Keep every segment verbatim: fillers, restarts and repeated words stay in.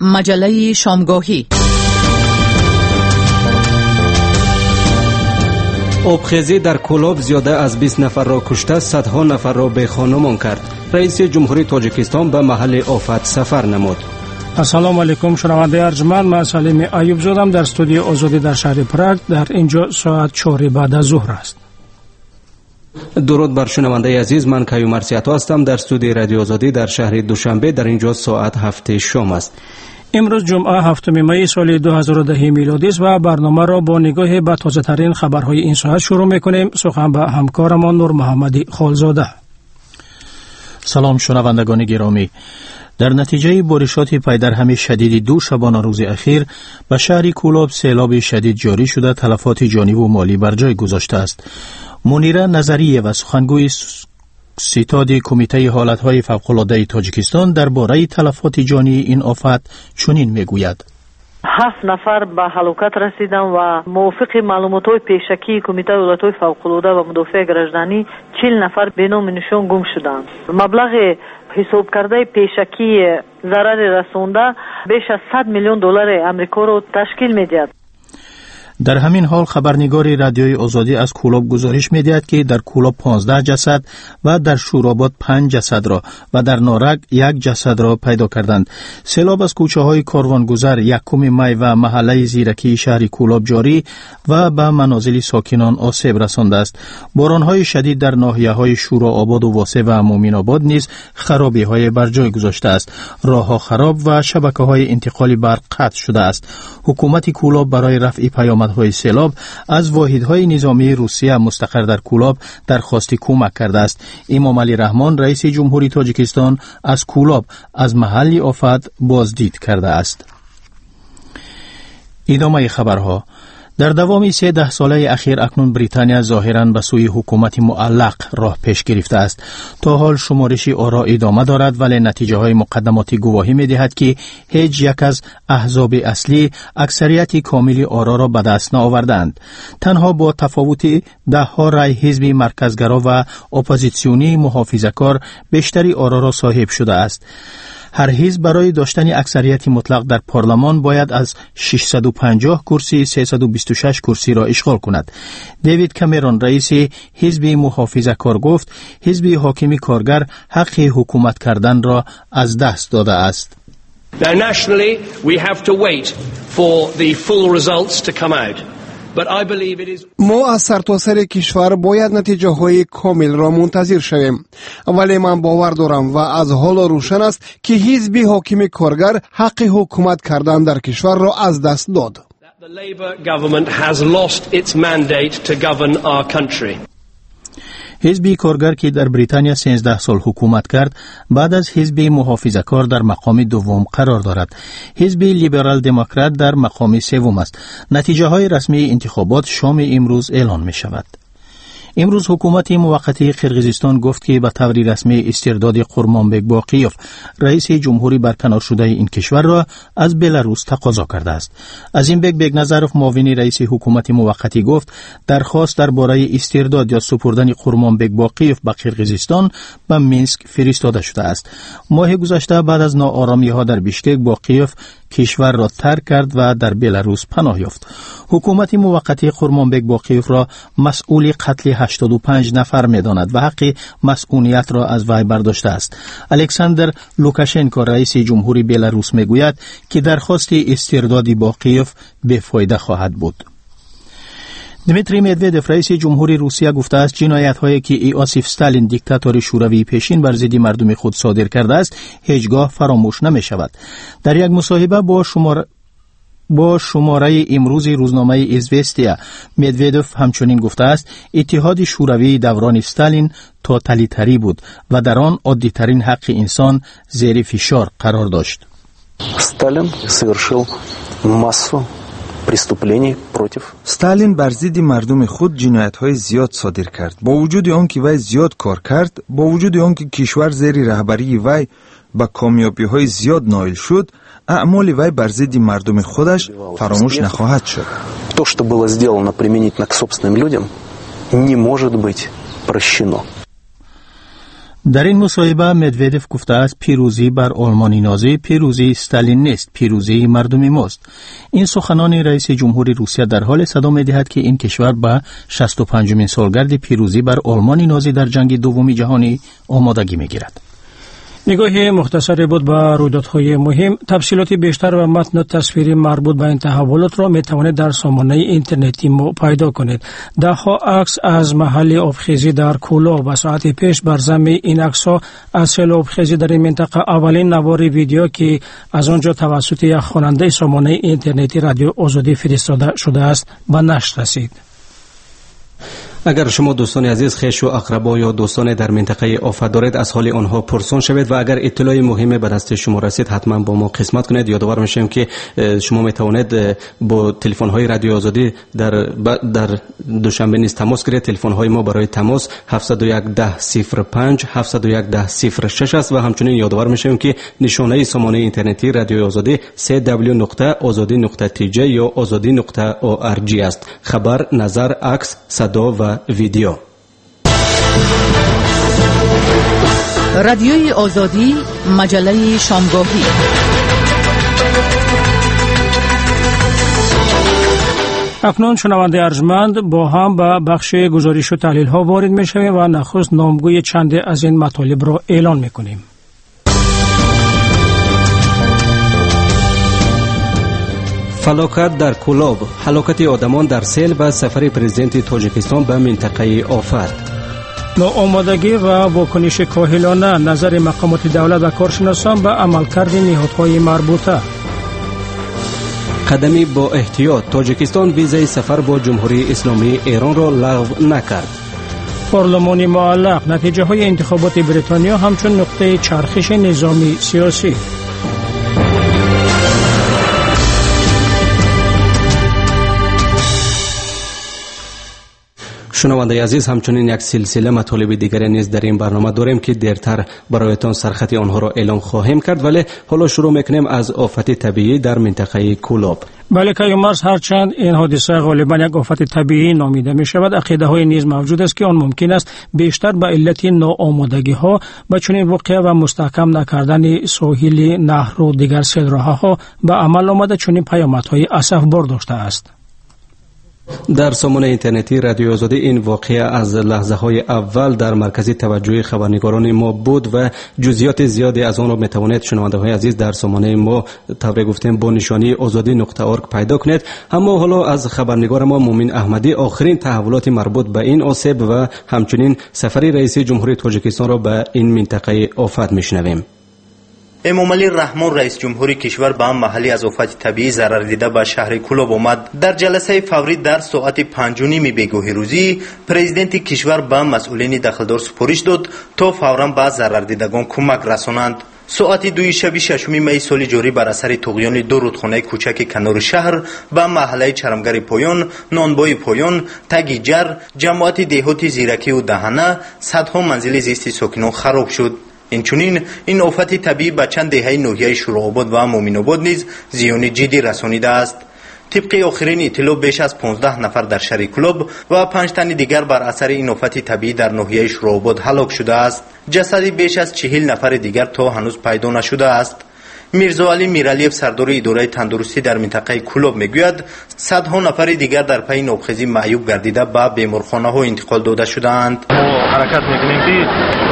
مجله شامگاهی. آبخیزی در کولاب زیاده از بیست نفر را کشته، صدها نفر را به خانمان کرد. رئیس جمهوری تاجیکستان به محل آفت سفر نمود. السلام علیکم شنونده ارجمند، من سلیم ایوب زادم در استودیو آزادی در شهر پراگ. در اینجا ساعت چهار بعد از ظهر است. درود بر شنونده عزیز، من کیومرث عطا هستم در استودیو رادیو آزادی در شهر دوشنبه. در اینجا ساعت هفت شام است. امروز جمعه هفتم می سال دو هزار و ده میلادی است و برنامه را با نگاه به تازه ترین خبرهای این ساعت شروع میکنیم. سخن به همکارمان نور محمدی خالزاده. سلام شنوندگان گرامی. در نتیجه بارشات پی در هم شدید دو شبانه روز اخیر به شهر کولاب سیلاب شدید جاری شده، تلفات جانی و مالی بر جای گذاشته است. منیره نظریه و سخنگوی ستاد کمیته حالتهای فوق‌العاده تاجیکستان درباره تلفات جانی این آفت چنین میگوید: هفت نفر به هلاکت رسیدن و موافق معلومات‌های پیشکی کمیته حالتهای فوق‌العاده و مدافع گردشدنی چهل نفر به نام نشان گم شدند. مبلغ حساب کرده پیشکی ضرر رسونده بیش از صد میلیون دلار آمریکا را تشکیل می‌دهد. در همین حال خبرنگار رادیوی آزادی از کولاب گزارش می‌دهد که در کولاب پانزده جسد و در شوراباد پنج جسد را و در نارک یک جسد را پیدا کردند. سیلاب از کوچه‌های کاروانگذر یکم می و محله زیرکی شهر کولاب جاری و به منازل ساکنان آسیب رسانده است. باران‌های شدید در ناحیه‌های شورآباد و واسه و مومین آباد نیز خرابی‌های بر جای گذاشته است. راه‌ها خراب و شبکه‌های انتقال برق قطع شده است. حکومت کولاب برای رفع پیامد های سیلاب از واحدهای نظامی روسیه مستقر در کولاب درخواست کمک کرده است. امام علی رحمان رئیس جمهوری تاجیکستان از کولاب از محل آفت بازدید کرده است. ادامه خبرها. در دوام سه ده ساله اخیر اکنون بریتانیا ظاهراً به سوی حکومت معلق راه پیش گرفته است. تا حال شمارش آرا ادامه دارد، ولی نتیجه های مقدماتی گواهی می دهد که هیچ یک از احزاب اصلی اکثریت کاملی آرا را به دست نآوردند. تنها با تفاوت ده ها رای حزب مرکزگرا و اپوزیسیونی محافظه‌کار بیشتری آرا را صاحب شده است. هر حزب برای داشتن اکثریت مطلق در پارلمان باید از ششصد و پنجاه کرسی سیصد و بیست و شش کرسی را اشغال کند. دیوید کامرون رئیس حزب محافظه‌کار گفت حزب حاکم کارگر حق حکومت کردن را از دست داده است. Now nationally we have to wait for the full results to come out. ما از سرتاسر کشور باید نتیجه های کامل را منتظر شویم، ولی من باور دارم و از حال روشن است که حزب حاکم کارگر حق حکومت کردن در کشور را از دست داد. حزب کارگر که در بریتانیا سیزده سال حکومت کرد، بعد از حزب محافظه‌کار در مقام دوم قرار دارد. حزب لیبرال دموکرات در مقام سوم است. نتیجه های رسمی انتخابات شام امروز اعلان می شود. امروز حکومت موقتی قرقیزستان گفت که به طور رسمی استرداد قورمانبک باقیوف رئیس جمهوری برکنار شده این کشور را از بلاروس تقاضا کرده است. ازیمبک بگنظرف معاون رئیس حکومت موقتی گفت درخواست درباره استرداد یا سپردن قورمانبک باقیوف به قرقیزستان به مینسک فرستاده شده است. ماه گذشته بعد از ناآرامی‌ها در بیشکک باقیوف کشور را ترک کرد و در بلاروس پناه یافت. حکومت موقتی قورمانبک باقیوف را مسئول قتل هشتاد و پنج نفر می‌داند و حق مسئولیت را از وی برداشته است. الکساندر لوکاشنکو رئیس جمهوری بلاروس میگوید که درخواست استرداد باقیوف بی‌فایده خواهد بود. دمیتری مدودف رئیس جمهوری روسیه گفته است جنایت‌هایی که ایوسیف استالین دیکتاتور شوروی پیشین بر ضد مردم خود صادر کرده است هیچگاه فراموش نمی‌شود. در یک مصاحبه با شمار با شماره امروز روزنامه ایزوستیا مدودف همچنین گفته است اتحاد شوروی دوران استالین توتالیتری بود و در آن عادی‌ترین حق انسان زیر فشار قرار داشت. استالین совершил массу استالین بر ضد مردم خود جنایت‌های زیاد صادر کرد. با وجود آنکه وی زیاد کار کرد، با وجود آنکه کشور زیر رهبری وی با کامیابی‌های زیاد نائل شد، اعمال وی بر ضد مردم خودش فراموش نخواهد شد. То, что было сделано применительно к собственным людям, не может быть прощено. در این مصاحبه مدودف گفته است پیروزی بر آلمانی نازی پیروزی استالین نیست، پیروزی مردم ماست. این سخنان رئیس جمهوری روسیه در حال صدا می‌دهد که این کشور به شصت و پنجمین سالگرد پیروزی بر آلمانی نازی در جنگ دوم جهانی آمادگی می‌گیرد. نگاه مختصری بود به رویدادهای مهم. تفصیلات بیشتر و متن و تصویری مربوط به این تحولات را می توانید در سامانه اینترنتی ما پیدا کنید. ده ها عکس از محل آبخیزی در کولوب و ساعتی پیش بر ضمن این عکس‌ها از سیل آبخیزی در این منطقه اولین نوار ویدیو که از آنجا توسط یک خواننده سامانه اینترنتی رادیو آزادی فرستاده شده است به نشر رسید. اگر شما دوستان عزیز خویش و اقربا یا دوستان در منطقه آفت دارید از حال آنها پرسان شوید و اگر اطلاع مهمی به دست شما رسید حتما با ما قسمت کنید. یادآور میشیم که شما میتوانید با تلفن های رادیو آزادی در در دوشنبه نیز تماس گیرید. تلفن های ما برای تماس هفت صفر یک ده صفر پنج هفت صفر یک ده صفر شش است و همچنین یادآور میشیم که نشانه سامانه اینترنتی رادیو آزادی سه دبلیو نقطه آزادی نقطه تی جی یا آزادی نقطه او آر جی است. خبر، نظر، عکس، صدا و ویدیو. رادیوی آزادی، مجله شامگاهی. اکنون شنونده ارجمند با هم به بخش گزارش و تحلیل ها وارد می شویم و نخست نامگوی چند از این مطالب را اعلان می کنیم. فلاکت در کولوب، هلاکت آدمان در سیل و سفر پرزیدنت تاجیکستان به منطقه آفت. ناآمادگی و واکنش کاهلانه نظر مقامات دولت و کارشناسان به عملکرد نهادهای مربوطه. قدمی با احتیاط، تاجیکستان ویزای سفر با جمهوری اسلامی ایران را لغو نکرد. پارلمانی معلق، نتیجه های انتخابات بریتانیا همچون نقطه چرخش نظامی سیاسی. شنونده عزیز، همچنین یک سلسله مطالب دیگری نیز در این برنامه داریم که دیرتر برایتان سرخط آنها را اعلام خواهیم کرد، ولی حالا شروع میکنیم از آفت طبیعی در منطقه کولوب. بله کیومرز، هرچند این حادثه غالبا یک آفت طبیعی نامیده می شود، عقیده های نیز موجود است که آن ممکن است بیشتر به علت ناآمادگی ها و چنین واقعه و مستحکم نکردن ساحل نهر و دیگر سیلراه ها به عمل آمده چنین پیامدهای اسفبار داشته است. در سامانه اینترنتی رادیو آزادی این واقعه از لحظه های اول در مرکز توجه خبرنگاران ما بود و جزئیات زیادی از آن را میتوانید شنونده های عزیز در سامانه ما طبق گفتیم با نشانی آزادی نقطه ارگ پیدا کنید. اما حالا از خبرنگار ما مومن احمدی آخرین تحولات مربوط به این آسیب و همچنین سفر رئیس جمهوری تاجیکستان را به این منطقه آفت میشنویم. امامعلی رحمان رئیس جمهوری کشور به هم محلی از آفت طبیعی ضرر دیده به شهر کولوب آمد. در جلسه فوری در ساعت پنج و نیم بیگاه روزی پرزیدنت کشور به مسئولین دخلدار سپارش داد تا فوراً به ضرر دیدگان کمک رسانند. ساعت دوی شب ششم می سال جاری بر اثر طغیان دو رودخانه کوچک کنار شهر به محله چرمگر پایان، نانبای پایان، تگی جر، جماعت دهات زیرکی و دهنه، صدها منزل زیست ساکنان خراب شد. اینچنین این آفت طبیعی به چند دهه ناحیه شورآباد و مومن‌آباد نیز زیان جدی رسانیده است. طبق آخرین اطلاع بیش از پانزده نفر در شهر کولوب و پنج تن دیگر بر اثر این آفت طبیعی در ناحیه شورآباد هلاک شده است. جسد بیش از چهل نفر دیگر تا هنوز پیدا نشده است. میرزا علی میرعلیف سردار اداره تندرستی در منطقه کولوب میگوید صدها نفر دیگر در پی نابخیزی معیوب گردیده به بیمارخانه ها انتقال داده شدند. حرکت میکنیم که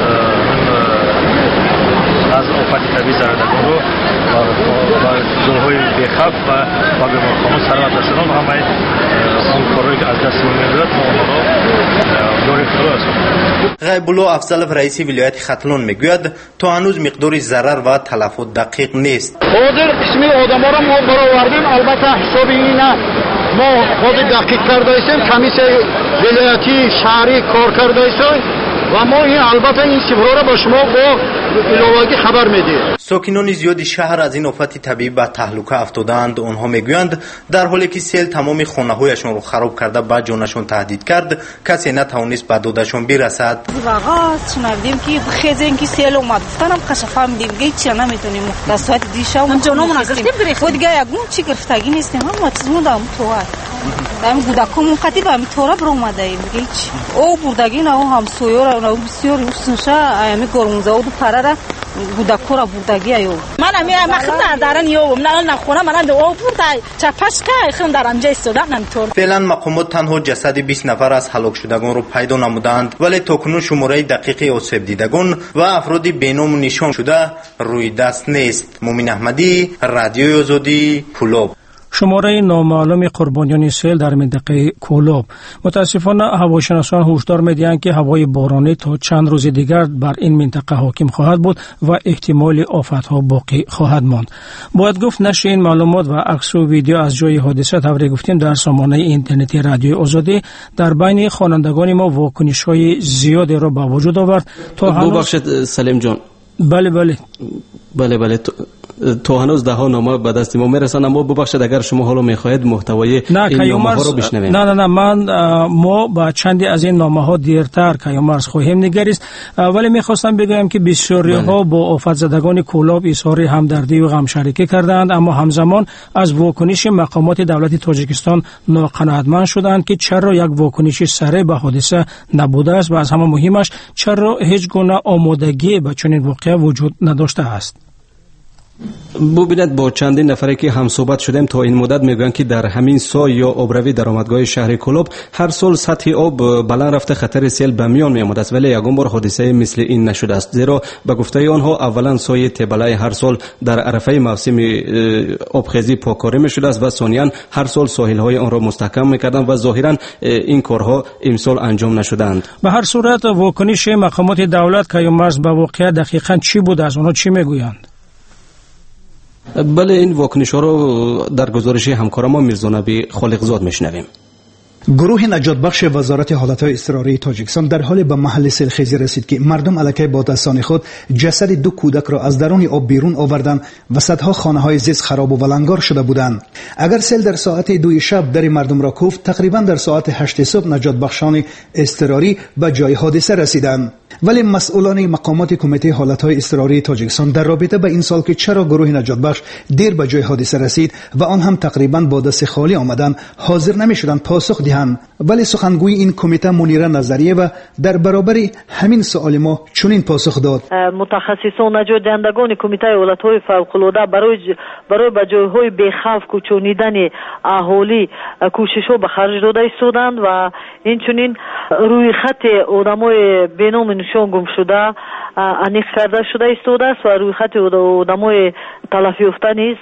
از آفت طبیعی ضرردگان رو و جاهای بیخوف و با بیمارخانه سرورده شدن و همه اون کارهایی که از دست می‌آید ما آنها را جاری کرده است. غیب الله افضلف رئیس ولایت ختلان میگوید تا هنوز مقدار ضرر و تلفات دقیق نیست. حاضر اسم آدما را ما برآوردیم، البته حساب این ما خود دقیق کرده ایم، کمیسیون ولایتی شهری کار کرده ایم و ما این البته این سفرها را با شما با علاوگی خبر میدیم. ساکنان زیادی شهر از این آفت طبیعی به تهلکه افتادند. آنها میگویند در حالی که سیل تمام خانه‌هایشان را خراب کرده به جانشان تهدید کرد، کسی نتوانست به دادشان برسد. واقعا شنیدیم که خیزن که سیل اومد، گفتم کشفام دیگه چی نمیتونیم دستات دیشب هم جانمون گرفتیم. خود دیگه یگون چی گرفتگی نیستیم، هم چیزمون دام تو. ам гудаком қатиб ам тора бромадаим гич о бурдаги на ҳам соёра на бисёр усунша ами гормузауд парара гудакора бурдаги аё ман ами махна даран ём на на хона ман до бурдай чапашка хин дарам ҷайстода нам тор феълан мақомот танҳо ҷасади бист нафар аз ҳалокшудагонро пайдо намуданд, вале токунун шумораи дақиқи осебдидагон ва афроди беному нишон шуда рӯи даст нест. мумин аҳмадӣ, радиои озодӣ, кӯлоб. شماره نامعلوم قربانیان سیل در منطقه کولوب. متاسفانه هواشناسان هشدار می‌دهند که هوای بارانی تا چند روز دیگر بر این منطقه حاکم خواهد بود و احتمال آفت‌ها باقی خواهد ماند. باید گفت نشر این معلومات و عکس و ویدیو از جای حادثه طوری گفتیم در سامانه اینترنتی رادیوی آزادی در بین خوانندگان ما واکنش‌های زیادی را به وجود آورد. تا هنوز ببخشید سلیم جان. بله بله بله بله تو هنوز ده ها نامه به دست ما میرسن، اما ببخشید اگر شما حالا میخواهید محتوای این نامه ها رو بشنویم. نه نه نه من ما با چندی از این نامه ها دیرتر کیامرز خواهیم نگریست، ولی میخواستم بگویم که بسیاری ها با آفت زدگان کولاب اظهار همدردی و غمشریکی کردند، اما همزمان از واکنش مقامات دولت تاجیکستان ناقناعتمند شدند که چرا یک واکنش سریع به حادثه نبوده است و از همه مهمش چرا هیچ گونه آمادگی به چنین واقعه وجود نداشته است. ببینید با چندین نفری که هم صحبت شدیم تا این مدت میگویند که در همین سای یا آبروی درآمدگاه شهر کولوب هر سال سطح آب بلند رفته خطر سیل به میان میآمده است، ولی یگان بار حادثه مثل این نشده است، زیرا به گفته آنها اولا سای تبلای هر سال در عرفه موسم آبخیزی پاککاری میشده است و ثانیا هر سال ساحل های آن را مستحکم میکردند و ظاهرا این کارها امسال انجام نشدند. به هر صورت واکنش مقامات دولت کیامرز به واقعه دقیقاً چی بوده است؟ آنها چی میگویند؟ بله این واکنش ها رو در گزارش همکار ما میرزا نبی خالقزاد میشنویم. گروه نجات بخش وزارت حالتهای اضطراری تاجیکستان در حال به محل سیلخیزی رسید که مردم علیه با دستان خود جسد دو کودک را از درون آب بیرون آوردند و صدها خانه‌های زیست خراب و ولنگار شده بودند. اگر سیل در ساعت دو شب در مردم را کوفت، تقریبا در ساعت هشت صبح نجات بخشان اضطراری به جای حادثه رسیدند. ولی مسئولان مقامات کمیته حالتهای اضطراری تاجیکستان در رابطه به این سال که چرا گروه نجات بخش دیر به جای حادثه رسید و آن هم تقریبا با دست خالی آمدند حاضر نمی‌شدند پاسخ دهند. ولی سخنگوی این کمیته منیره نظریه و در برابر همین سوال ما چنین پاسخ داد: متخصصان نجات دهندگان کمیته حالتهای فوق‌العاده برای برای به جای‌های بی‌خوف کوچانیدن اهالی کوشش‌ها به خرج داده ایستادند و اینچنین روی خط آدمای بینام نشان گم شده انیق کرده شده ایستاده است و روی خط آدمای تلف یافته نیز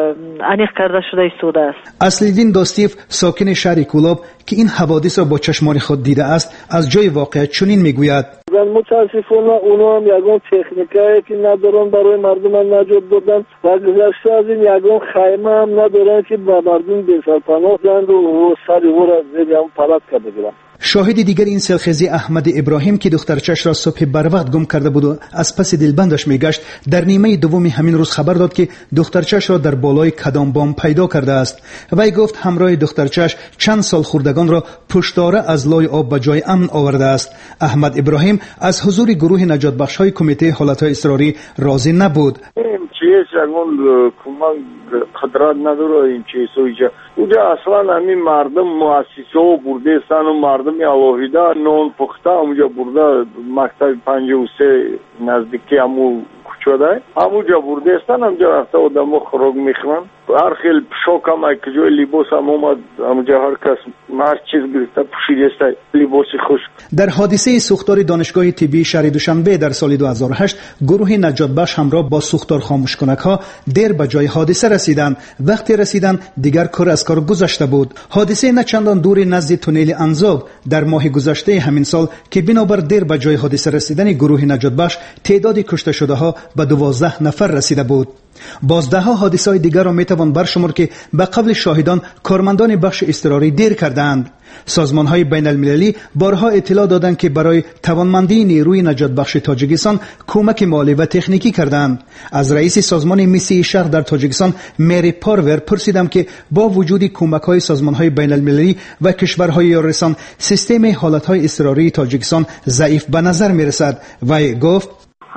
انیق کرده شده ایستاده است. اصل‌الدین داستیف ساکن شهر کولوب که این حوادث را با چشمان خود دیده است از جای واقعه چنین میگوید: متاسفانه اونا هم یگان تکنیکایی که ندارن برای مردم نجات دادن و گذشته از این یگان خیمه هم ندارن که به مردم بسرپناه دهند و سر او را زیر هم پرد کرده گیرن. شاهد دیگر این سیلخیزی احمد ابراهیم که دخترچش را صبح بر وقت گم کرده بود و از پس دلبندش میگشت در نیمه دوم همین روز خبر داد که دخترچش را در بالای کدام بام پیدا کرده است. وی گفت همراه دخترچش چند سال خوردگان را پشتواره از لای آب به جای امن آورده است. احمد ابراهیم از حضور گروه نجات بخش های کمیته حالتهای اضطراری راضی نبود. چیز اون کمان خطرات نداره این چیز اوجا اوجا اصلا همین مردم مؤسسه و برده استن و مردم الهیده نون پخته اونجا برده مکتب پنجاه و سه نزدیکی همو کوچه همونجا برده استن همونجا رفته آدم ها خوراک میخورن. هر خیلی شوک هم که جای لباس هم اومد همونجا هر کس هر چیز گرفته پوشیده است لباس خشک. در حادثه سوختار دانشگاه طبی شهر دوشنبه در سال دو هزار و هشت گروه نجات بخش همراه با سوختار خاموش کنک ها دیر به جای حادثه رسیدند. وقتی رسیدند دیگر کار از کار گذشته بود. حادثه نه چندان دور نزد تونل انزاب در ماه گذشته همین سال که بنابر دیر به جای حادثه رسیدن گروه نجات بخش تعداد کشته شده ها به دوازده نفر رسیده بود. بازده ها حادثه های دیگر را می توان برشمرد که به قبل شاهدان کارمندان بخش اضطراری دیر کردند. سازمان های بین المللی بارها اطلاع دادند که برای توانمندی نیروی نجات بخش تاجیکستان کمک مالی و تکنیکی کردند. از رئیس سازمان میسی شهر در تاجیکستان مری پارور پرسیدم که با وجود کمک های سازمان های بین المللی و کشورهای یارسان سیستم حالت های اضطراری تاجیکستان ضعیف به نظر می رسد. و گفت: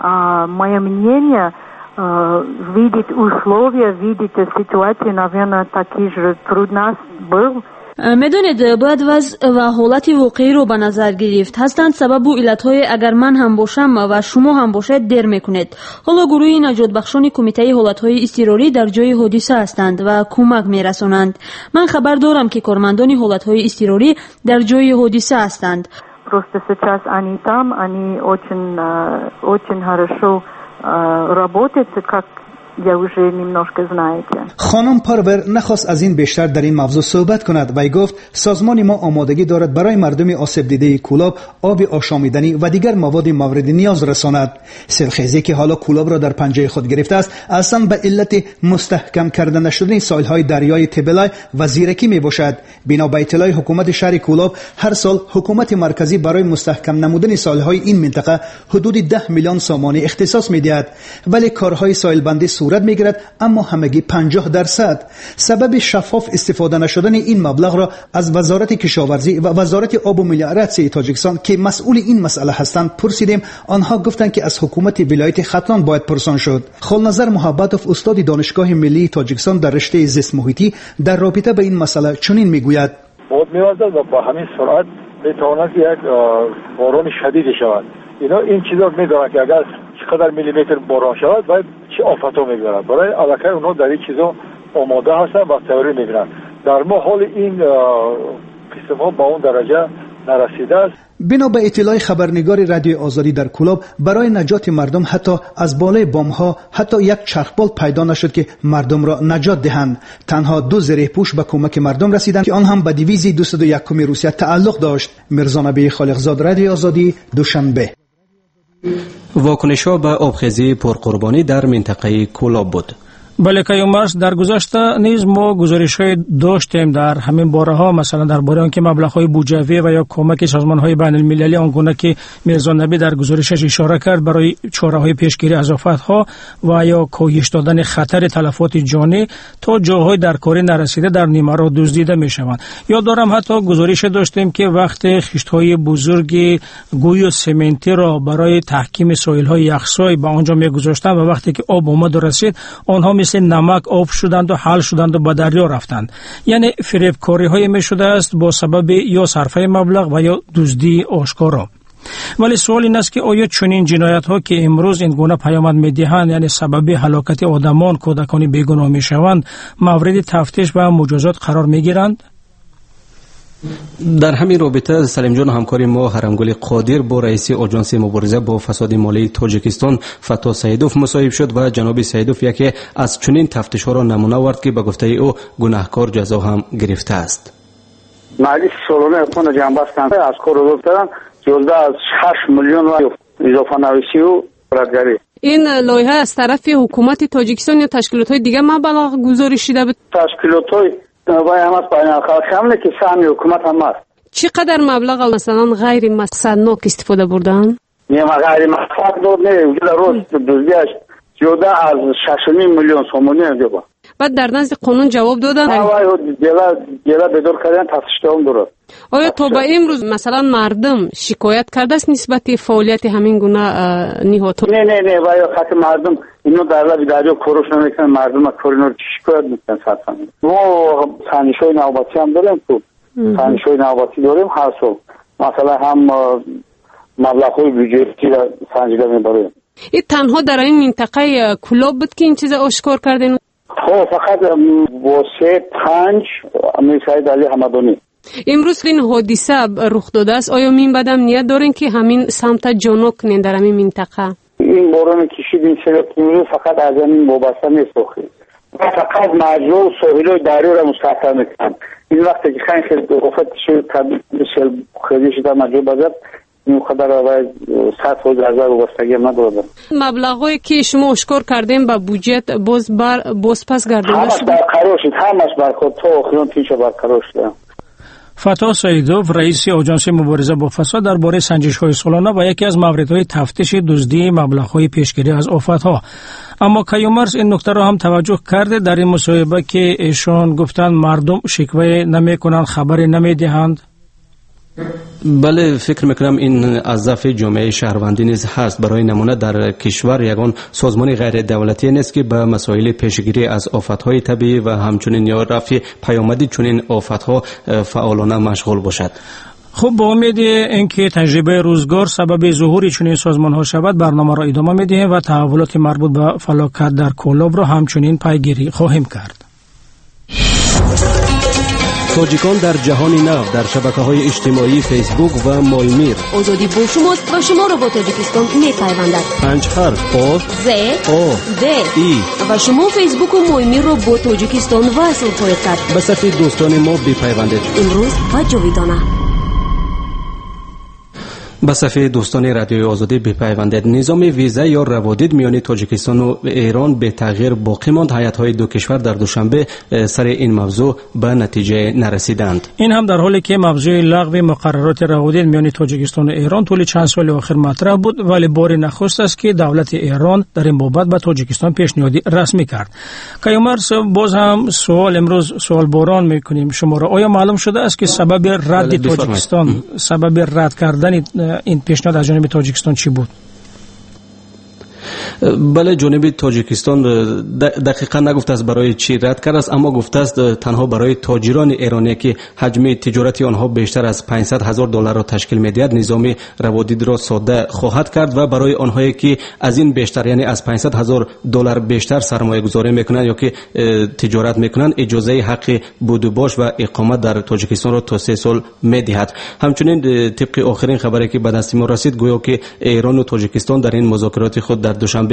моє мнение видеть условия, видеть ситуацию, наверное, такие же трудно был. میدونید باید وضع و حالت واقعی رو به نظر گرفت. هستند سبب و علتهای اگر من هم باشم و شما هم باشد دیر میکنید. حالا گروه نجات بخشان کمیته حالتهای اضطراری در جای حادثه هستند و کمک میرسانند. من خبر دارم که کارمندان حالتهای اضطراری در جای حادثه هستند. Просто сейчас они там, они очень, очень хорошо работают, как я уже немножко знаете. خانم پارور نخواست از این بیشتر در این موضوع صحبت کند و گفت سازمان ما آمادگی دارد برای مردم آسیب دیده کولاب آب آشامیدنی و دیگر مواد مورد نیاز رساند. سیلخیزی که حالا کولاب را در پنجه خود گرفته است اصلا به علت مستحکم کردن نشدن ساحل‌های دریای تبلای و زیرکی میباشد. بنا به اطلاع حکومت شهر کولاب هر سال حکومت مرکزی برای مستحکم نمودن ساحل‌های این منطقه حدود ده میلیون سامانه اختصاص میدهد، ولی کارهای ساحل بندی صورت میگیرد اما همگی پنجاه درصد. سبب شفاف استفاده نشدن این مبلغ را از وزارت کشاورزی و وزارت آب و ملیارات تاجیکستان که مسئول این مسئله هستند پرسیدیم. آنها گفتند که از حکومت ولایت ختلان باید پرسان شد. خالنظر محبتوف استاد دانشگاه ملی تاجیکستان در رشته زیست محیطی در رابطه به این مسئله چنین میگوید: باد می‌وزد و با همین سرعت میتواند یک باران شدید شود. اینا این چیزا میدونن که اگر چقدر میلیمتر باران شود باید چه آفت‌ها میگذرد. برای علاقه اونها در این چیزا آماده هستن و تئوری میبینن. در ما حال این قسم ها با اون درجه نرسیده است. بنا به اطلاع خبرنگار رادیو آزادی در کولاب برای نجات مردم حتی از بالای بام ها حتی یک چرخبال پیدا نشد که مردم را نجات دهند. تنها دو زره پوش به کمک مردم رسیدند که آن هم به دیویزی دویست و یک روسیه تعلق داشت. مرزا نبی خالقزاد، رادیو آزادی، دوشنبه. واکنش‌ها به آبخیزی پرقربانی در منطقه کولاب بود. بله کیومرس، در گذشته نیز ما گزارش‌های داشتیم در همین باره‌ها، مثلا درباره آنکه مبلغ‌های بودجه‌ای و یا کمک سازمان‌های بین‌المللی آنگونه که میرزا نبی در گزارشش اشاره کرد برای چاره‌های پیشگیری از آفت‌ها و یا کاهش دادن خطر تلفات جانی تا جاهای در کاری نرسیده در نیمه راه دزدیده می‌شوند. یاد دارم حتی گزارش داشتیم که وقت خشت‌های بزرگ گوی و سمنتی را برای تحکیم ساحل‌های یخزای به آنجا می‌گذاشتند و وقتی که آب اومد و رسید آنها مثل نمک آب شدند و حل شدند و به دریا رفتند. یعنی فریبکاری های می شده است با سبب یا صرفه مبلغ و یا دزدی آشکارا. ولی سوال این است که آیا چنین جنایت ها که امروز این گونه پیامد می دهند، یعنی سبب هلاکت آدمان، کودکان بیگناه می شوند، مورد تفتیش و مجازات قرار می گیرند؟ در همین رابطه سلیم جان همکار ما هرمگل قادر با رئیس آژانس مبارزه با فساد مالی تاجیکستان فتا سیدوف مصاحبه شد و جناب سیدوف یکی از چنین تفتیش‌ها را نمونه آورد که به گفته او گناهکار جزا هم گرفته است. مجلس سالانه خون جنبست کننده از کار رو دادن جلده از شش میلیون و اضافه نویسی و ردگری. این لایحه از طرف حکومت تاجیکستان یا تشکیلات‌های دیگه مبلغ گزارش شده بود؟ تشکیلات‌های وای هم از بین الخلق شامل که سهمی حکومت هم است. چقدر مبلغ مثلا غیر مقصدناک استفاده بردن؟ نه ما غیر مقصد داد نه وجود روز دزدیش جدا از شش میلیون سومونی دیگه. بعد در نزد قانون جواب دادن؟ وای دیلا دیلا بدور کردن تفتیش درست. آیا تا به امروز مثلا مردم شکایت کرده است نسبت فعالیت همین گونه نهادها؟ نه نه نه وای خاطر مردم اینو در لبی دریا کوروش نمیکنن، مردم از کورینور شکایت میکنن. ساعتا ما سنجشوی نوبتی هم داریم، تو سنجشوی نوبتی داریم هر سال مثلا هم مبلغ‌های بودجه‌ای را سنجیده میبریم. این تنها در این منطقه کولاب بود که این چیز آشکار کردین؟ خب فقط واسه پنج میساید علی حمدانی. امروز این حادثه رخ داده است، آیا مین بدم نیت دارین که همین سمت جانو کنین در همین منطقه؟ این باران کشید این سلطنی فقط از این وابسته نیست بخیر و فقط مجرور ساحل‌های دریا را مستحکم میکنن. این وقتی که خیلی خیلی افت شد تبدیل خیلی شده مجرور بازد این خبر آواز سطح و درزه و بستگی هم ندارد. مبلغایی که شما اشکار کردیم با بودجت باز بر باز پس گردانده شد؟ همش برقرار شد، همش برقرار تا آخرین تیشه برقرار شد. فتا سیدوف رئیس آژانس مبارزه با فساد درباره سنجش‌های سالانه و یکی از موردهای تفتیش دزدی مبلغ‌های پیشگیری از آفت‌ها. اما کیومرس این نکته را هم توجه کرده در این مصاحبه که ایشان گفتند مردم شکوه نمی‌کنند، خبری نمی‌دهند. بله، فکر میکنم این از ضعف جامعه شهروندی نیز هست. برای نمونه در کشور یگان سازمان غیر دولتی نیست که به مسائل پیشگیری از آفت‌های طبیعی و همچنین یا رفع پیامد چنین آفت‌ها فعالانه مشغول باشد. خب با امید اینکه تجربه روزگار سبب ظهور چنین سازمان‌ها شود، برنامه را ادامه می‌دهیم و تحولات مربوط به فلاکت در کولاب را همچنین پیگیری خواهیم کرد. تاجیکان در جهان نو در شبکه‌های اجتماعی فیسبوک و مالمیر. آزادی با شماست و شما را با تاجیکستان می‌پیوندد. پنج حرف آ ز آ د ای و شما فیسبوک و مالمیر را با تاجیکستان وصل خواهید کرد. به صفحه دوستان ما بپیوندید. امروز و جاویدانه. به صفحه دوستان رادیوی آزادی بپیوندید. نظام ویزا یا روادید میان تاجیکستان و ایران به تغییر باقی ماند. هیئت‌های دو کشور در دوشنبه سر این موضوع به نتیجه نرسیدند. این هم در حالی که موضوع لغو مقررات روادید میان تاجیکستان و ایران طول چند سال اخیر مطرح بود، ولی بار نخست است که دولت ایران در این بابت به تاجیکستان پیشنهادی رسمی کرد. کیومرس، باز هم سوال امروز سوال باران میکنیم شما را. آیا معلوم شده است که سبب رد تاجیکستان سبب رد کردن این پیشنهاد از جانب تاجیکستان چی بود؟ بله، جانب تاجیکستان دقیقا نگفته است برای چی رد کرده است، اما گفته است تنها برای تاجران ایرانی که حجم تجارتی آنها بیشتر از پانصد هزار دلار را تشکیل می‌دهد نظام روادید را ساده خواهد کرد و برای آنهایی که از این بیشتر، یعنی از پانصد هزار دلار بیشتر سرمایه گذاری میکنند یا که تجارت میکنند، اجازه حق بود و باش و اقامت در تاجیکستان را تا سه سال میدهد. همچنین طبق آخرین خبری که به دست ما رسید، گویا که ایران و تاجیکستان در این مذاکرات خود در دوشنبه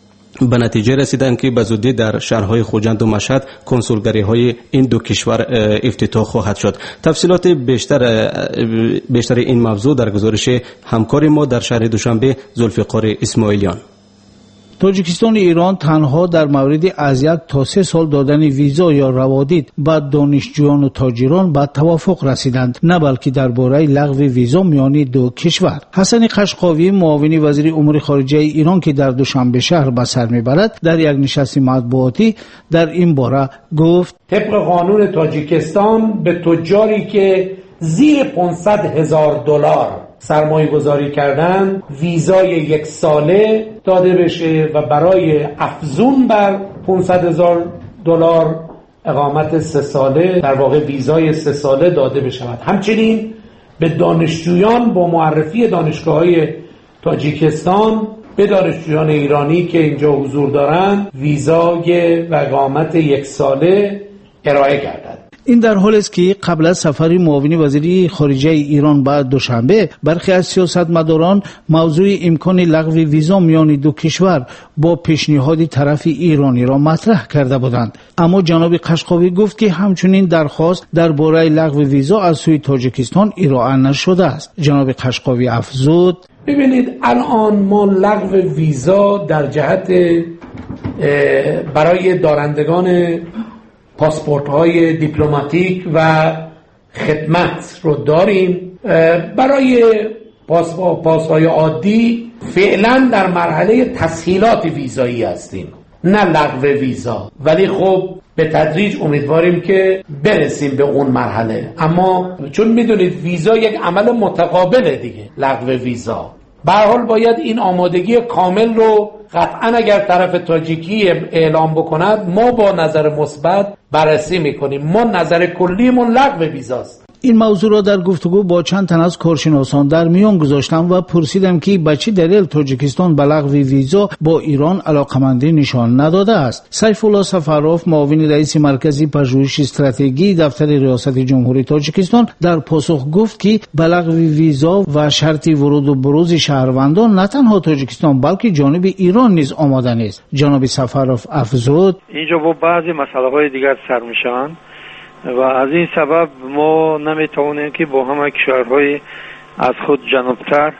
به نتیجه رسیدند که به زودی در شهرهای خوجند و مشهد کنسولگری های این دو کشور افتتاح خواهد شد. تفصیلات بیشتر بیشتر این موضوع در گزارش همکار ما در شهر دوشنبه ذوالفقار اسماعیلیان. تاجیکستان و ایران تنها در مورد از یک تا سه سال دادن ویزا یا روادید به دانشجویان و تاجران به توافق رسیدند، نه بلکه درباره لغو ویزا میان دو کشور. حسن قشقاوی، معاون وزیر امور خارجه ایران که در دوشنبه شهر به سر میبرد، در یک نشست مطبوعاتی در این باره گفت: طبق قانون تاجیکستان به تجاری که زیر پانصد هزار دلار سرمایه گذاری کردن ویزای یک ساله داده بشه و برای افزون بر پانصد هزار دلار اقامت سه ساله، در واقع ویزای سه ساله داده بشود. همچنین به دانشجویان با معرفی دانشگاه‌های تاجیکستان به دانشجویان ایرانی که اینجا حضور دارند ویزای و اقامت یک ساله ارائه گردد. این در حالی است که قبل از سفر معاون وزیر خارجه ایران به دوشنبه برخی از سیاستمداران موضوع امکان لغو ویزا میان دو کشور با پیشنهاد طرف ایرانی را مطرح کرده بودند، اما جناب قشقاوی گفت که همچنین درخواست درباره لغو ویزا از سوی تاجیکستان ارائه نشده است. جناب قشقاوی افزود: ببینید، الان ما لغو ویزا در جهت برای دارندگان پاسپورت های دیپلماتیک و خدمت رو داریم. برای پاس های عادی فعلا در مرحله تسهیلات ویزایی هستیم، نه لغو ویزا، ولی خب به تدریج امیدواریم که برسیم به اون مرحله. اما چون میدونید ویزا یک عمل متقابله دیگه، لغو ویزا به هر حال باید این آمادگی کامل رو قطعا اگر طرف تاجیکی اعلام بکند ما با نظر مثبت بررسی میکنیم. ما نظر کلیمون لغو ویزاست. این موضوع را در گفتگو با چند تن از کارشناسان در میان گذاشتم و پرسیدم که به چه دلیل تاجیکستان به لغو ویزا با ایران علاقمندی نشان نداده است. سیف الله سفروف، معاون رئیس مرکز پژوهش استراتژی دفتر ریاست جمهوری تاجیکستان، در پاسخ گفت که به لغو ویزا و شرط ورود و بروز شهروندان نه تنها تاجیکستان بلکه جانب ایران نیز آماده نیست. جناب سفروف افزود: اینجا با بعضی مسائل دیگر سر میشن و از این سبب ما نمیتوانیم که با همه کشورهای از خود جنوبتر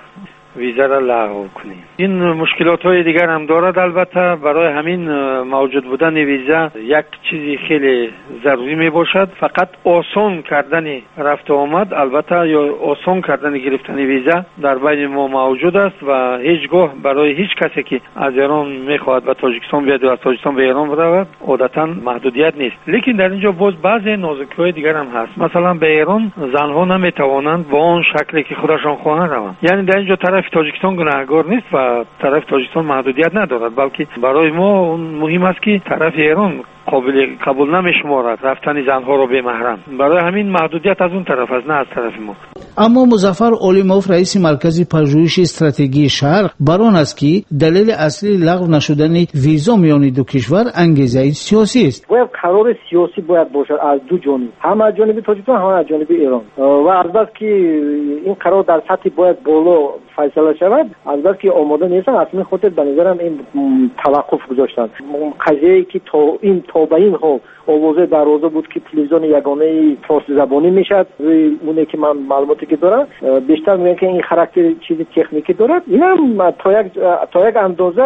ویزا را لغو کنیم. این مشکلات های دیگر هم دارد. البته برای همین موجود بودن ویزا یک چیزی خیلی ضروری می باشد، فقط آسان کردن رفت و آمد البته یا آسان کردن گرفتن ویزا در بین ما موجود است و هیچگاه برای هیچ کسی که از ایران میخواهد به تاجیکستان بیاد و از تاجیکستان به ایران برود عادتا محدودیت نیست. لیکن در اینجا باز بعضی نازکی‌های دیگر هم هست. مثلا به ایران زنها نمیتوانند با آن شکلی که خودشان خواهند روند. یعنی در اینجا طرف تاجیکستان گناهکار نیست و طرف تاجیکستان محدودیت ندارد، بلکه برای ما مهم است که طرف ایران قابل قبول نمی‌شمارد رفتن زنها رو به محرم. برای همین محدودیت از اون طرف است، نه از طرف ما. اما مظفر اولیموف رئیس مرکز پژوهش استراتژی شرق بران است که دلیل اصلی لغو نشدن ویزا میان دو کشور انگیزه سیاسی است. باید قرار سیاسی باید باشد از دو جانب، هم از جانب تاجیکستان هم از جانب ایران، و البته که این قرار در سطح باید بالا فیصله شود. البته که آماده نیستن، اصلا خودت به نظرم این توقف گذاشتن. قضیه‌ای که تا این تا به این ها آوازه دروازه بود که تلویزیون یگانه فارسی زبانی میشد، اونه که من معلوماتی که دارم بیشتر میگن که این خاراکتر چیزی تکنیکی دارد. این هم تا یک تا یک اندازه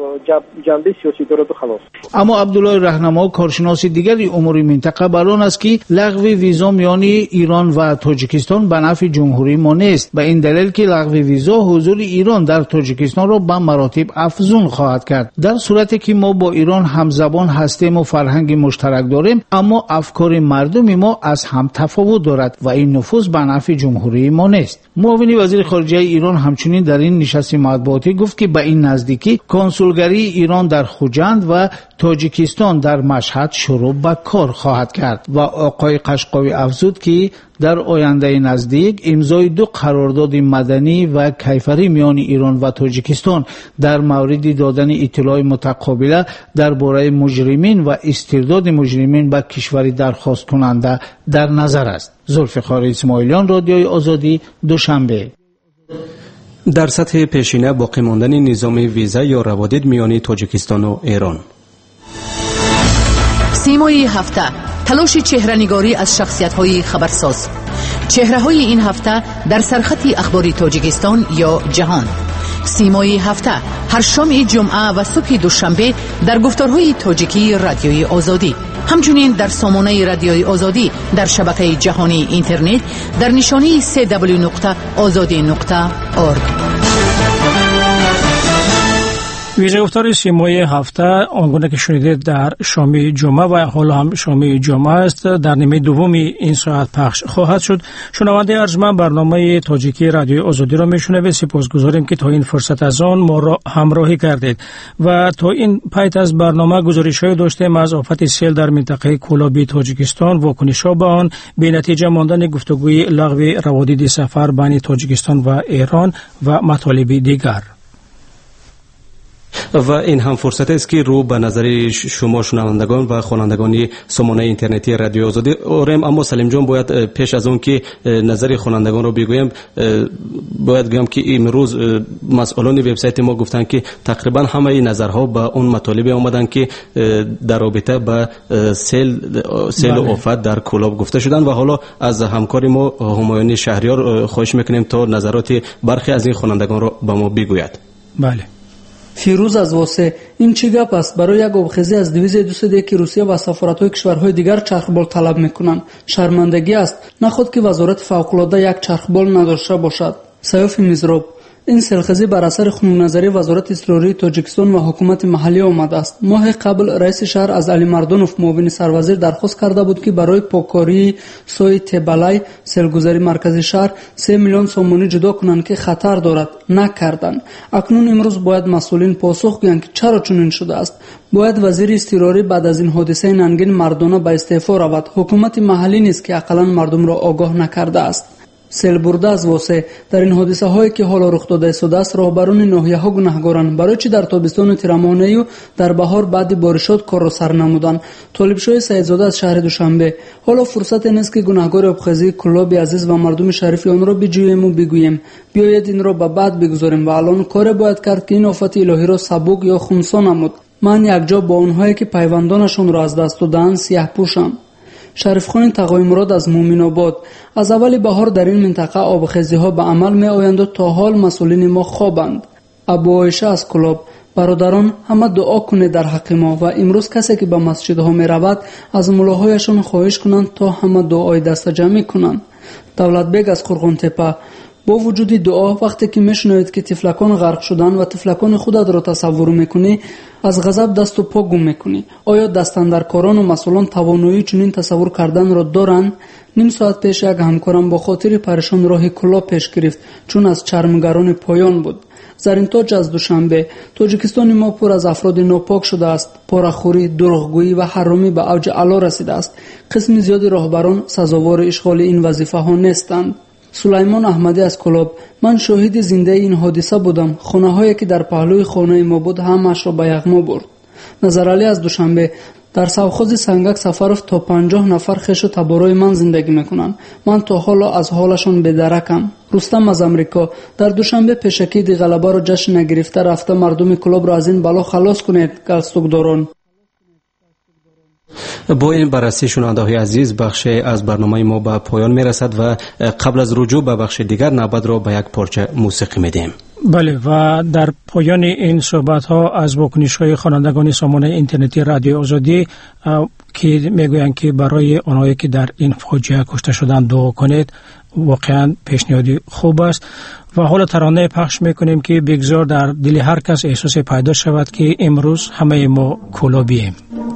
جنبه سیاسی دارد و خلاص. اما عبدالله رهنما کارشناس دیگری امور منطقه بران است که لغو ویزا میان ایران و تاجیکستان به نفع جمهوری ما نیست، به این دلیل که لغو ویزا حضور ایران در تاجیکستان را به مراتب افزون خواهد کرد. در صورتی که ما با ایران همزبان هستیم و فرهنگ مشترک داریم، اما افکار مردم ما از هم تفاوت دارد و این نفوذ به نفع جمهوری ما نیست. معاون وزیر خارجه ایران همچنین در این نشست مطبوعاتی گفت که به این نزدیکی کنسولگری ایران در خوجند و تاجیکستان در مشهد شروع به کار خواهد کرد و آقای قشقاوی افزود که در آینده نزدیک امضای دو قرارداد مدنی و کیفری میان ایران و تاجیکستان در مورد دادن اطلاع متقابله درباره مجرمین و استرداد مجرمین به کشوری درخواست کننده در نظر است. ذوالفقار اسماعیلیان، رادیوی آزادی، دوشنبه. در سطح پیشینه باقی ماندن نظام ویزا یا روابط میان تاجیکستان و ایران. سیمای هفته، تلاش چهره‌نگاری از شخصیت‌های خبرساز. چهره‌های این هفته در سرخط اخباری تاجیکستان یا جهان. سیمای هفته هر شام جمعه و صبح دوشنبه در گفتارهای تاجیکی رادیوی آزادی، همچنین در سامانه رادیوی آزادی در شبکه جهانی اینترنت در نشانی سه دبلیو نقطه آزادی نقطه اورگ. ویژه گفتار سیمای هفته آنگونه که شنیدید در شام جمعه و حالا هم شام جمعه است در نیمه دوم این ساعت پخش خواهد شد. شنونده ارجمند برنامه تاجیکی رادیوی آزادی را میشنوید. سپاسگزاریم که تا این فرصت از آن ما را همراهی کردید و تا این پایت از برنامه گزارش‌های داشتیم از آفت سیل در منطقه کولابی تاجیکستان، واکنش‌ها به آن، به نتیجه ماندن گفتگوی لغو روابط سفر بین تاجیکستان و ایران و مطالب دیگر. و این هم فرصت است که رو به نظر شما شنوندگان و خوانندگان سامانه اینترنتی رادیو آزادی آوریم. اما سلیم جان، باید پیش از اون که نظر خوانندگان رو بگویم باید بگم که امروز مسئولان وبسایت ما گفتن که تقریبا همه نظرها به اون مطالب آمدن که در رابطه با سیل سیل و آفت در کولاب گفته شدن و حالا از همکار ما همایون شهریار خواهش میکنیم تا نظرات برخی از این خوانندگان رو به ما بگوید. بله. فیروز از واسه این چی گپ است؟ برای یک آبخیزی از دویز دوسته که روسیه و سفارت‌های کشورهای دیگر چرخبال طلب میکنن شرمندگی است، نه خود که وزارت فوق‌العاده یک چرخبال نداشته باشد. سیاف میزروب: این سلخزی بر اثر خنثی نظری وزارت اضطراری تاجیکستان و حکومت محلی آمده است. ماه قبل رئیس شهر از علی مردونوف معاون سروزیر درخواست کرده بود که برای پاککاری سوی تبلای سیلگذاری مرکزی شهر سه میلیون سومونی جدا کنند که خطر دارد. نکردند. اکنون امروز باید مسئولین پاسخ دهند که چرا چنین شده است. باید وزیر اضطراری بعد از این حادثه ننگین مردانه به استعفا رود. حکومت محلی نیست که اقلا مردم را آگاه نکرده است. سیل برده از واسه در این حادثه هایی که حالا رخ داده شده است راهبران ناحیه ها گناهگارند. برای چی در تابستان تیرمانه و در بهار بعد بارشات کار را سر نمودند؟ طالبشاه سیدزاده از شهر دوشنبه: حالا فرصت نیست که گناهگار ابخازی کلاب عزیز و مردم شریف آن را بجوییم و بگوییم. بیایید این را به بعد بگذاریم و الان کار باید کرد که این آفت الهی را سبک یا خنثی نمود. من یک جا با اونهایی که پیوندانشون را از دست دادند سیاه پوشم. شریفخان تقوی مراد از مومن آباد: از اول بهار در این منطقه آبخیزی‌ها به عمل می‌آیند و تا حال مسئولین ما خوابند. ابو عایشه از کلاب: برادران همه دعا کنید در حق ما و امروز کسی که به مسجدها می رود از ملاهایشان خواهش کنند تا همه دعای دست جمعی کنند. دولت بیگ از قرغون تپه: با وجود دعا وقتی که میشنوید که طفلکان غرق شدن و طفلکان خودت را تصور میکنی از غضب دست و پا گم میکنی. آیا دستاندرکاران و مسئولان توانایی چنین تصور کردن را دارند؟ نیم ساعت پیش یک همکارم با خاطر پریشان راه کلاب پیش گرفت چون از چرمگران پایان بود. زرین تاج از دوشنبه: تاجیکستان ما پر از افراد ناپاک شده است. پاره‌خوری، دروغگویی و حرامی به اوج علا رسیده است. قسم زیادی راهبران سزاوار اشغال این وظیفه ها نیستند. سلیمان احمدی از کلاب: من شاهد زنده این حادثه بودم. خانه هایی که در پهلوی خانه ما بود همش را به یغما برد. نظرعلی از دوشنبه: در سوخوز سنگک سفرف تا پنجاه نفر خیش و تبارای من زندگی میکنن. من تا حالا از حالشان بدرکم. رستم از امریکا: در دوشنبه پیشکی دی غلبه را جشن نگرفته رفته مردم کلاب را از این بلا خلاص کنید. گلستوکداران. با این بررسی شنونده‌های عزیز بخش از برنامه ما به پایان میرسد و قبل از رجوع به بخش دیگر نوبت را به یک پارچه موسیقی میدیم. بله، و در پایان این صحبت ها از واکنش‌های خوانندگان سامانه اینترنتی رادیو آزادی که میگویند که برای آنهایی که در این فاجعه کشته شدند دعا کنید واقعا پیشنهادی خوب است و حالا ترانه پخش میکنیم که بگذار در دل هر کس احساس پیدا شود که امروز همه ما کلابیم.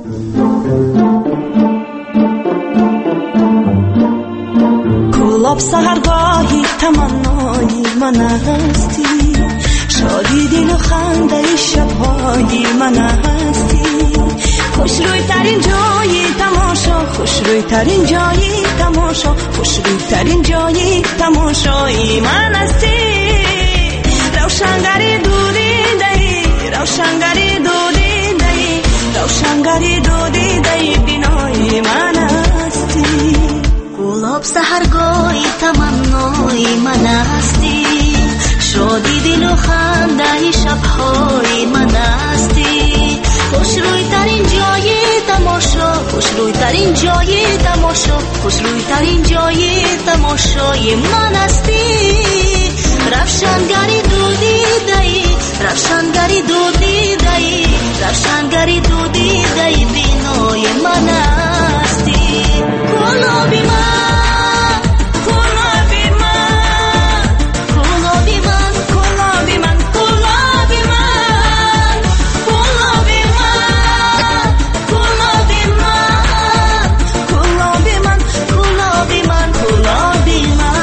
کلاب سحرگاهی تمنای من هستی، شادی دل و خنده شبهای من هستی، خوش روی ترین جایی تماشا، خوش روی ترین جایی تماشا، خوش روی ترین جایی تماشای من هستی، روشنگری دودی دهی، روشنگری دودی دهی، روشنگری دودی دهی بینای من هستی، گلاب سحرگاهی تمنای من هستی، شادی دل و خنده شبهای من هستی، خوش روی ترین جایی تماشا، خوش روی ترین جایی تماشا، خوش روی ترین جایی تماشای من هستی، روشنگری دودی دهی، روشنگری دودی دهی، روشنگری دودی دهی بینای من هستی، گلابی من، گلابی من، گلابی من، گلابی من، گلابی من، گلابی من، گلابی من، گلابی من، گلابی من، گلابی من.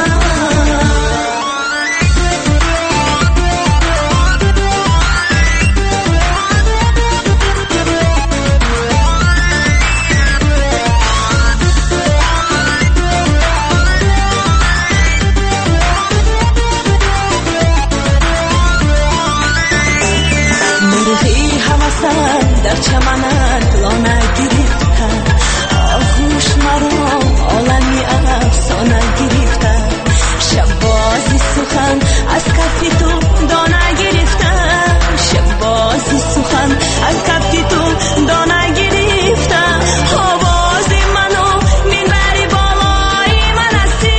در چمنت لانه گرفتن، آغوش مرا عالمی افسانه گرفتن، شب بازی سخن از کف تو دانه گرفتن، شب بازی سخن از کف تو دانه گرفتن، آواز منو میبری بالای من هستی،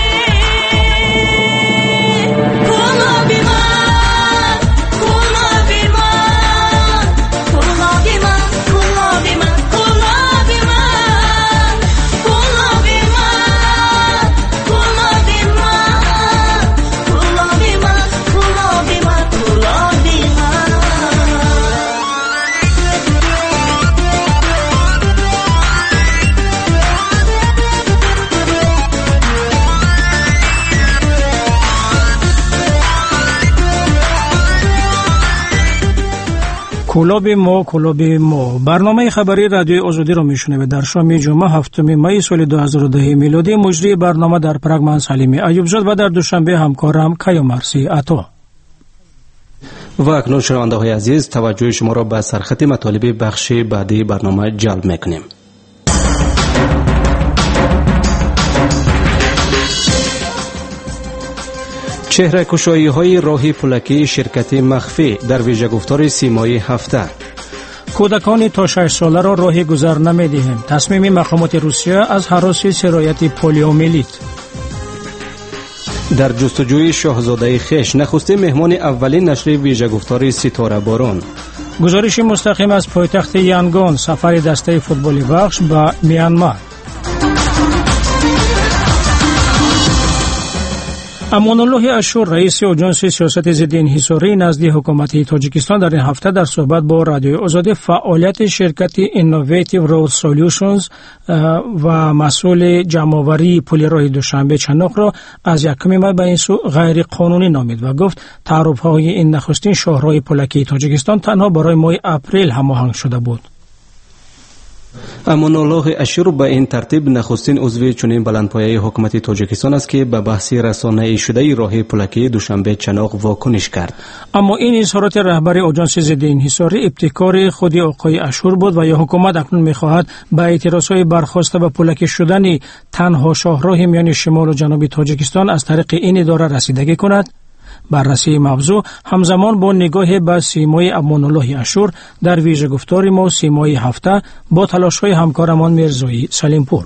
گلابی من، گلابی من، گلابی من، گلابی من، گلابی من، گلابی من، گلابی من، گلابی من، گلابی من، گلابی من. کلاب ما، کلاب ما. برنامه خبری رادیو آزادی را میشنوید. در شام جمعه هفتم می سال دو هزار و ده میلادی مجری برنامه در پراگ من سلیمی ایوبزاد و در دوشنبه همکارم کیومرسی عطا. و اکنون شنونده های عزیز توجه شما را به سرخط مطالب بخش بعدی برنامه جلب میکنیم. چهره کشایی های راهی پلکی شرکت مخفی در ویژه گفتار سیمای هفته. کودکان تا شش ساله را راه گذر نمی‌دهیم. تصمیم مقامات روسیه از هراس سرایت پولیومیلیت. در جستجوی شاهزاده خویش نخستین مهمان اولین نشر ویژه گفتار ستاره باران. گزارش مستقیم از پایتخت یانگون، سفر دسته فوتبالی بخش به میانمار. امان‌الله اشور رئیس اژانس سیاست ضد انحصاری نزد حکومت تاجیکستان در این هفته در صحبت با رادیوی آزادی فعالیت شرکت اینوویتیو رود سولوشنز و مسئول جمع‌آوری پل راه دوشنبه چناق را از یکم ماه به این سو غیر قانونی نامید و گفت تعرفه‌های این نخستین شاهراه پلکی تاجیکستان تنها برای ماه اپریل هماهنگ شده بود. امان‌الله اشور به این ترتیب نخستین عضو چنین بلندپایه حکومت تاجیکستان است که به بحث رسانه‌ای شده راه پلکی دوشنبه چناق واکنش کرد. اما این اظهارات رهبر اژانس ضد انحصاری ابتکار خود آقای اشور بود و یا حکومت اکنون می‌خواهد با اعتراضهای برخاسته به پلکی شدن تنها شاهراه میان شمال و جنوب تاجیکستان از طریق این اداره رسیدگی کند. بررسی موضوع همزمان با نگاه به سیمای امان‌الله اشور در ویژه گفتار ما سیمای هفته با تلاش‌های همکارمان میرزایی سلیمپور.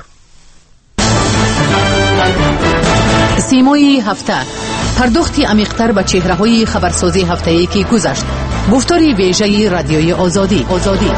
سیمای هفته پرداختی عمیق‌تر به چهره‌های خبرسازی هفته‌ای که گذشت. گفتار ویژه رادیوی آزادی. آزادی.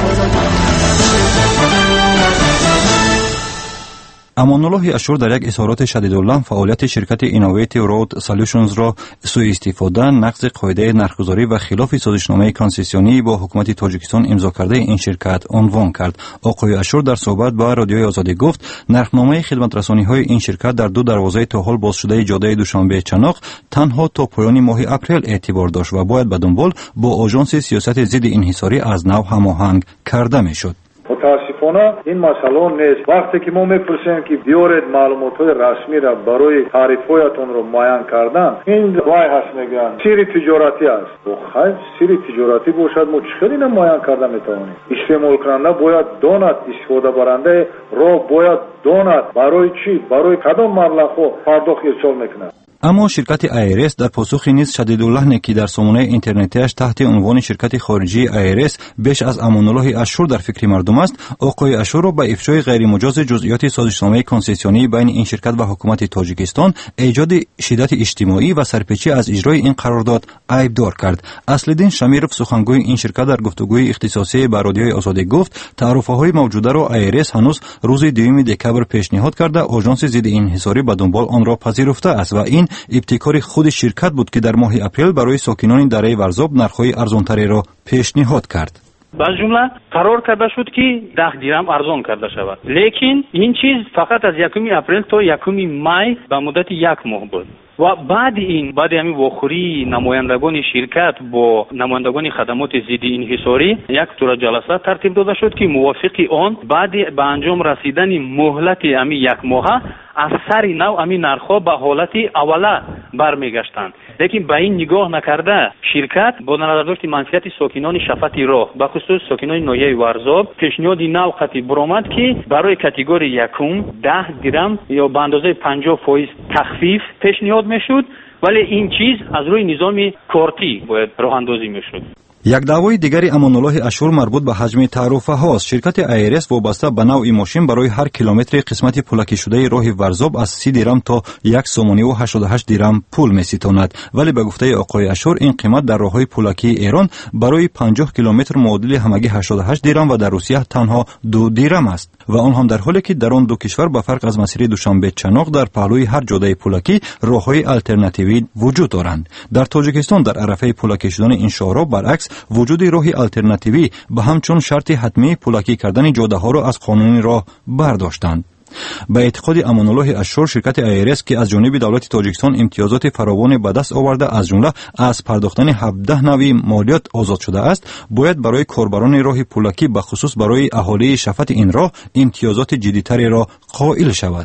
امان‌الله اشور در یک اظهارات شدیداللحن فعالیت شرکت اینوویتیو رود سولوشنز را سوء استفاده، نقض قاعده نرخگذاری و خلاف سازشنامه کنسسیونی با حکومت تاجیکستان امضا کرده این شرکت عنوان کرد. آقای اشور در صحبت با رادیوی آزادی گفت نرخنامه خدمت رسانی‌های این شرکت در دو دروازه تا حال باز شده جاده دوشنبه چناق تنها تا پایان ماه اپریل اعتبار داشت و باید به دنبال با آژانس سیاست ضد انحصاری از نو هماهنگ کرده میشد. متاسفانه این مسئله نیست. وقتی که ما میپرسیم که بیارید معلومات‌های رسمی را برای تعریف‌هایتون رو معین کردن، این وای هست میگن سری تجارتی است. خب سری تجارتی باشد ما چخیلی معین کرده میتوانیم. استعمال کننده باید داند، استفاده برنده را باید داند برای چی، برای کدام مبلغ پرداخت ارسال میکنه. اما شرکت آیرس در پاسخی نیز شدیداللحنی که در سامانه اینترنتیش تحت عنوان شرکت خارجی آیرس بیش از امان‌الله اشور در فکر مردم است، آقای اشور را به افشای غیر مجاز جزئیات سازشنامه کنسسیونی بین این شرکت و حکومت تاجیکستان، ایجاد شدت اجتماعی و سرپیچی از اجرای این قرارداد عیبدار کرد. اصلالدین شمیرов سخنگوی این شرکت در گفتگوی اختصاصی با رادیوی آزادی گفت تعرفه‌های موجوده را آیرس هنوز روز دوم دکبر پیشنهاد کرده آژانس ضد انحصاری به دنبال آن را پذیرفته است و این ابتکار خود شرکت بود که در ماه اپریل برای ساکنان دره ورزاب نرخ‌های ارزان‌تری را پیشنهاد کرد. با جمله قرار کرده شد که ده دیرم ارزان کرده شود، لیکن این چیز فقط از یکم اپریل تا یکم مای به مدت یک ماه بود و بعد این بعد همین واخوری نمایندگان شرکت با نمایندگان خدمات ضد انحصاری یک طور جلسه ترتیب داده شد که موافق آن بعد به انجام رسیدن مهلت همین یک ماه از سر نو همین نرخ‌ها به حالت اوله برمیگشتند. لیکن به این نگاه نکرده شرکت با نظر داشت منفعت ساکنان شفت راه به خصوص ساکنان ناحیه ورزاب پیشنهاد نو خطی برآمد که برای کاتگوری یکم ده درم یا به اندازه پنجاه فیصد تخفیف پیشنهاد میشد، ولی این چیز از روی نظام کارتی باید راه اندازی میشد. یک دعوای دیگری امان‌الله اشور مربوط به حجم تعرفه هاست. شرکت آیرس وابسته به نوع ماشین برای هر کیلومتر قسمت پولکی شده راه ورزاب از سی درم تا یک سومانی و هشتاد و هشت درم پول می‌ستاند، ولی به گفته آقای اشور این قیمت در راه‌های پولکی ایران برای پنجاه کیلومتر معادل همگی هشتاد و هشت درم و در روسیه تنها دو درم است و آن هم در حالی که در آن دو کشور به فرق از مسیر دوشنبه چناق در پهلوی هر جاده پولکی راه‌های آلترناتیوی وجود دارند. در تاجیکستان در عرفه پولکی شدن این شاهراه برعکس وجود راه آلترناتیوی به همچون شرط حتمی پولکی کردن جاده ها را از قانون راه برداشتند. به اعتقاد امان‌الله اشور شرکت آیرس که از جانب دولت تاجیکستان امتیازات فراوان به دست آورده از جمله از پرداختن هفده نوع مالیات آزاد شده است، باید برای کاربران راه پولکی به خصوص برای اهالی شفت این راه امتیازات جدی‌تری را قائل شود.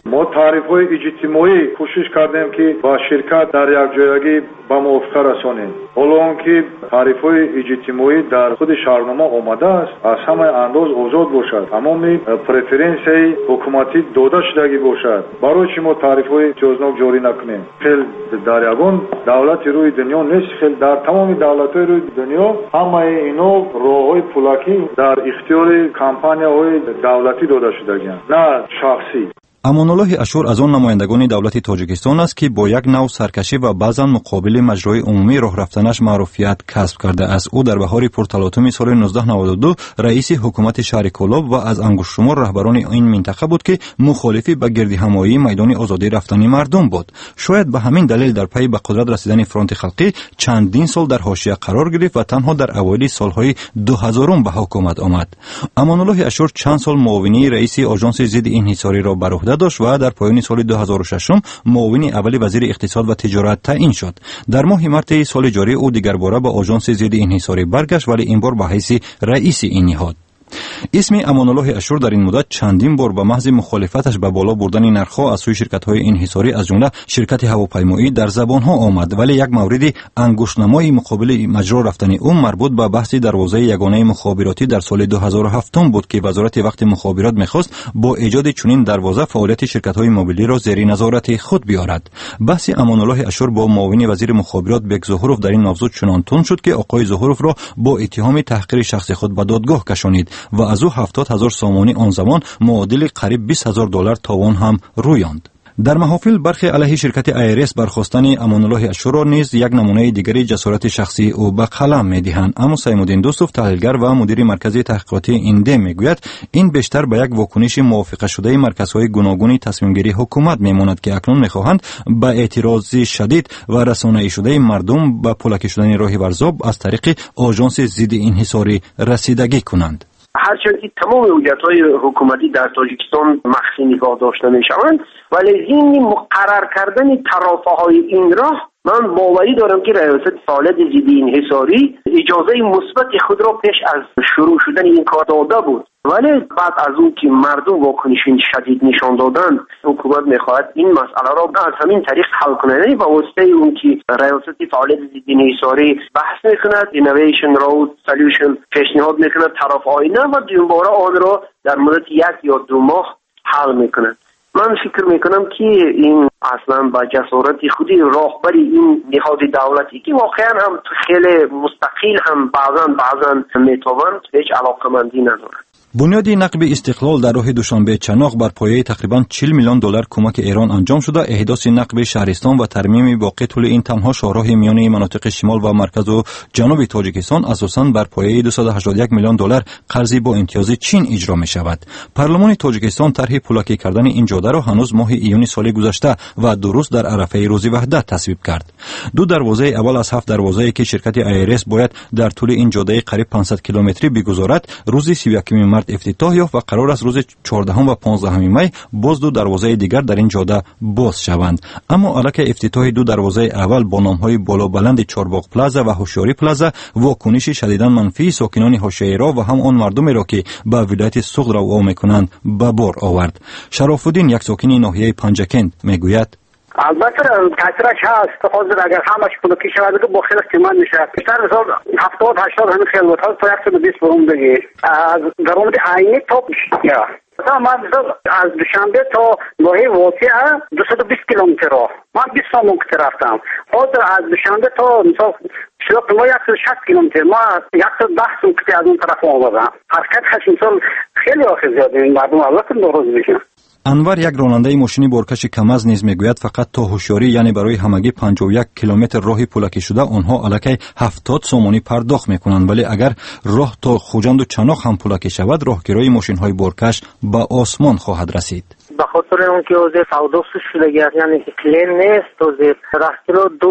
ما تعریف‌های اجتماعی کوشش کردیم که با شرکت در یک جایگی به موافقه رسانیم. حالا آنکه تعریف‌های اجتماعی در خود شهرنامه آمده است از همه انداز آزاد باشد، تمام پرفرانس‌های حکومتی داده شدگی باشد، برای چی ما تعریف‌های امتیازناک جاری نکنیم؟ خیلی در یگان دولت روی دنیا نیست، خیلی در تمام دولت‌های روی دنیا همه اینا راه‌های پولاکی در اختیار کمپانی‌های دولتی داده شدگی‌اند، نه شخصی. امانالله اشور از آن نمایندگان دولت تاجیکستان است که با یک نوع سرکشی و بعضا مقابل مجرای عمومی راه رفتنش معروفیت کسب کرده است. او در بهار پرتلاطم سال نوزده نود و دو رئیس حکومت شهر کولاب و از انگشت شمار رهبران این منطقه بود که مخالف به گردهمایی میدان آزادی رفتنی مردم بود. شاید به همین دلیل در پی به قدرت رسیدن فرانت خلقی چندین سال در حاشیه قرار گرفت و تنها در اوایل سالهای دو هزارم به حکومت آمد. امانالله اشور چند سال معاونی رئیس آژانس ضد انحصاری را بر عهده داشت و در پایان سال دو هزار و شش معاون اول وزیر اقتصاد و تجارت تعیین شد. در ماه مارس سال جاری او دیگر باره به آژانس ضد انحصاری برگشت، ولی این بار به حیث رئیس این نهاد. اسم امانالله اشور در این مدت چندین بار به محض مخالفتش به بالا بردن نرخ‌ها از سوی شرکت‌های انحصاری از جمله شرکت هواپیمایی در زبان‌ها آمد، ولی یک مورد انگشت‌نمای مقابل مجرا رفتن او مربوط به بحث دروازه یگانه مخابراتی در سال دو هزار و هفت بود که وزارت وقت مخابرات می‌خواست با ایجاد چنین دروازه فعالیت شرکت‌های موبیلی را زیر نظارت خود بیارد. بحث امانالله اشور با معاون وزیر مخابرات بیگ ظهورف در این موضوع چنان تند شد که آقای ظهورف را با اتهام تحقیر شخصی خود به دادگاه کشانید و از او هفتاد هزار سامانی آن زمان معادل قریب بیست هزار دلار تاوان هم رویاند. در محافل برخی علیه شرکت ایرس برخواستن امانالله اشور را نیز یک نمونه دیگری جسارت شخصی او به قلم می‌دهند. اما سیم‌الدین دوستوف تحلیلگر و مدیر مرکز تحقیقاتی اینده میگوید این بیشتر به یک واکنش موافقه شده مرکزهای گوناگون تصمیم گیری حکومت میماند که اکنون میخواهند به اعتراض شدید و رسانه‌ای شده مردم به پولکی شدن راه ورزاب از طریق آژانس ضد انحصاری رسیدگی کنند. هرچند که تمام هویت‌های حکومتی در تاجیکستان مخفی نگاه داشته می‌شوند، ولی این مقرر کردن طرف‌های این راه من باوری دارم که ریاست فعالیت ضد انحصاری اجازه مثبت خود را پیش از شروع شدن این کار داده بود، ولی بعد از اون که مردم واکنش شدید نشان دادن، حکومت میخواهد این مسئله را از همین طریق حل کنه، یعنی با واسطه اون که ریاست فعالیت ضد انحصاری بحث میکند، اینویشن رود سولوشن پیشنهاد میکند طرف آینه و دوباره آن را در مدت یک یا دو ماه حل میکند. من فکر میکنم که این اصلا با جسارت خودی راهبری این نهاد دولتی که واقعا هم خیلی مستقل هم بعضا بعضا میتوان هیچ علاقمندی ندارد. بنیاد نقب استقلال در راه دوشنبه چناق بر پایه تقریبا چهل میلیون دلار کمک ایران انجام شده. احداث نقب شهرستان و ترمیم باقی طول این تنها شاهراه میان مناطق شمال و مرکز و جنوب تاجیکستان اساساً بر پایه دویست و هشتاد و یک میلیون دلار قرضی با امتیاز چین اجرا می شود. پارلمان تاجیکستان طرح پولاکی کردن این جاده را هنوز ماه ایون سال گذشته و دو روز در عرفه روز وحدت تصویب کرد. دو دروازه اول از هفت دروازه‌ای که شرکت ایرس باید در طول این جاده قریب پانصد کیلومتری بگذارد روز سی و یکم مارس افتتاح یافت و قرار است روز چهاردهم و پانزدهم می باز دو دروازه دیگر در این جاده باز شوند. اما الک افتتاح دو دروازه اول با نام‌های بالا بلند چارباغ پلازا و هوشیاری پلازا واکنش شدیداً منفی ساکنان حاشیه را و هم آن مردمی را که به ولایت سوق رو می‌کنند به بار آورد. شرف الدین یک ساکن ناحیه پنجکند میگوید البته کسرش هست، حاضر اگر همش پولکی شود با خیلی قیمت میشه. بیشتر مثلا هفتاد هشتاد همین خیلوات ها تا صد و بیست برون بگی از درآمد عینی تا یا مثلا من از دوشنبه تا ناحیه واقعه دویست و بیست کیلومتر راه من بیست سال ممکن رفتم. حاضر از دوشنبه تا مثلا شما ما صد و شصت کیلومتر ما صد و ده سوکتی از اون طرف آمدم. حرکت هست مثلا خیلی آخه زیاده این مردم البته ناراض میشن. انور یک راننده ماشین بارکش کمز نیز میگوید فقط تا هوشیاری یعنی برای همگی پنجاه و یک کیلومتر راهی پولکی شده آنها الکی هفتاد سومانی پرداخت میکنند، ولی اگر راه تا خوجند و چناق هم پولکی شود راهگیری ماشین های بارکش به آسمان خواهد رسید. به خاطر اونکه وزیر سودا شده یعنی کلین نیست وزیر راه دو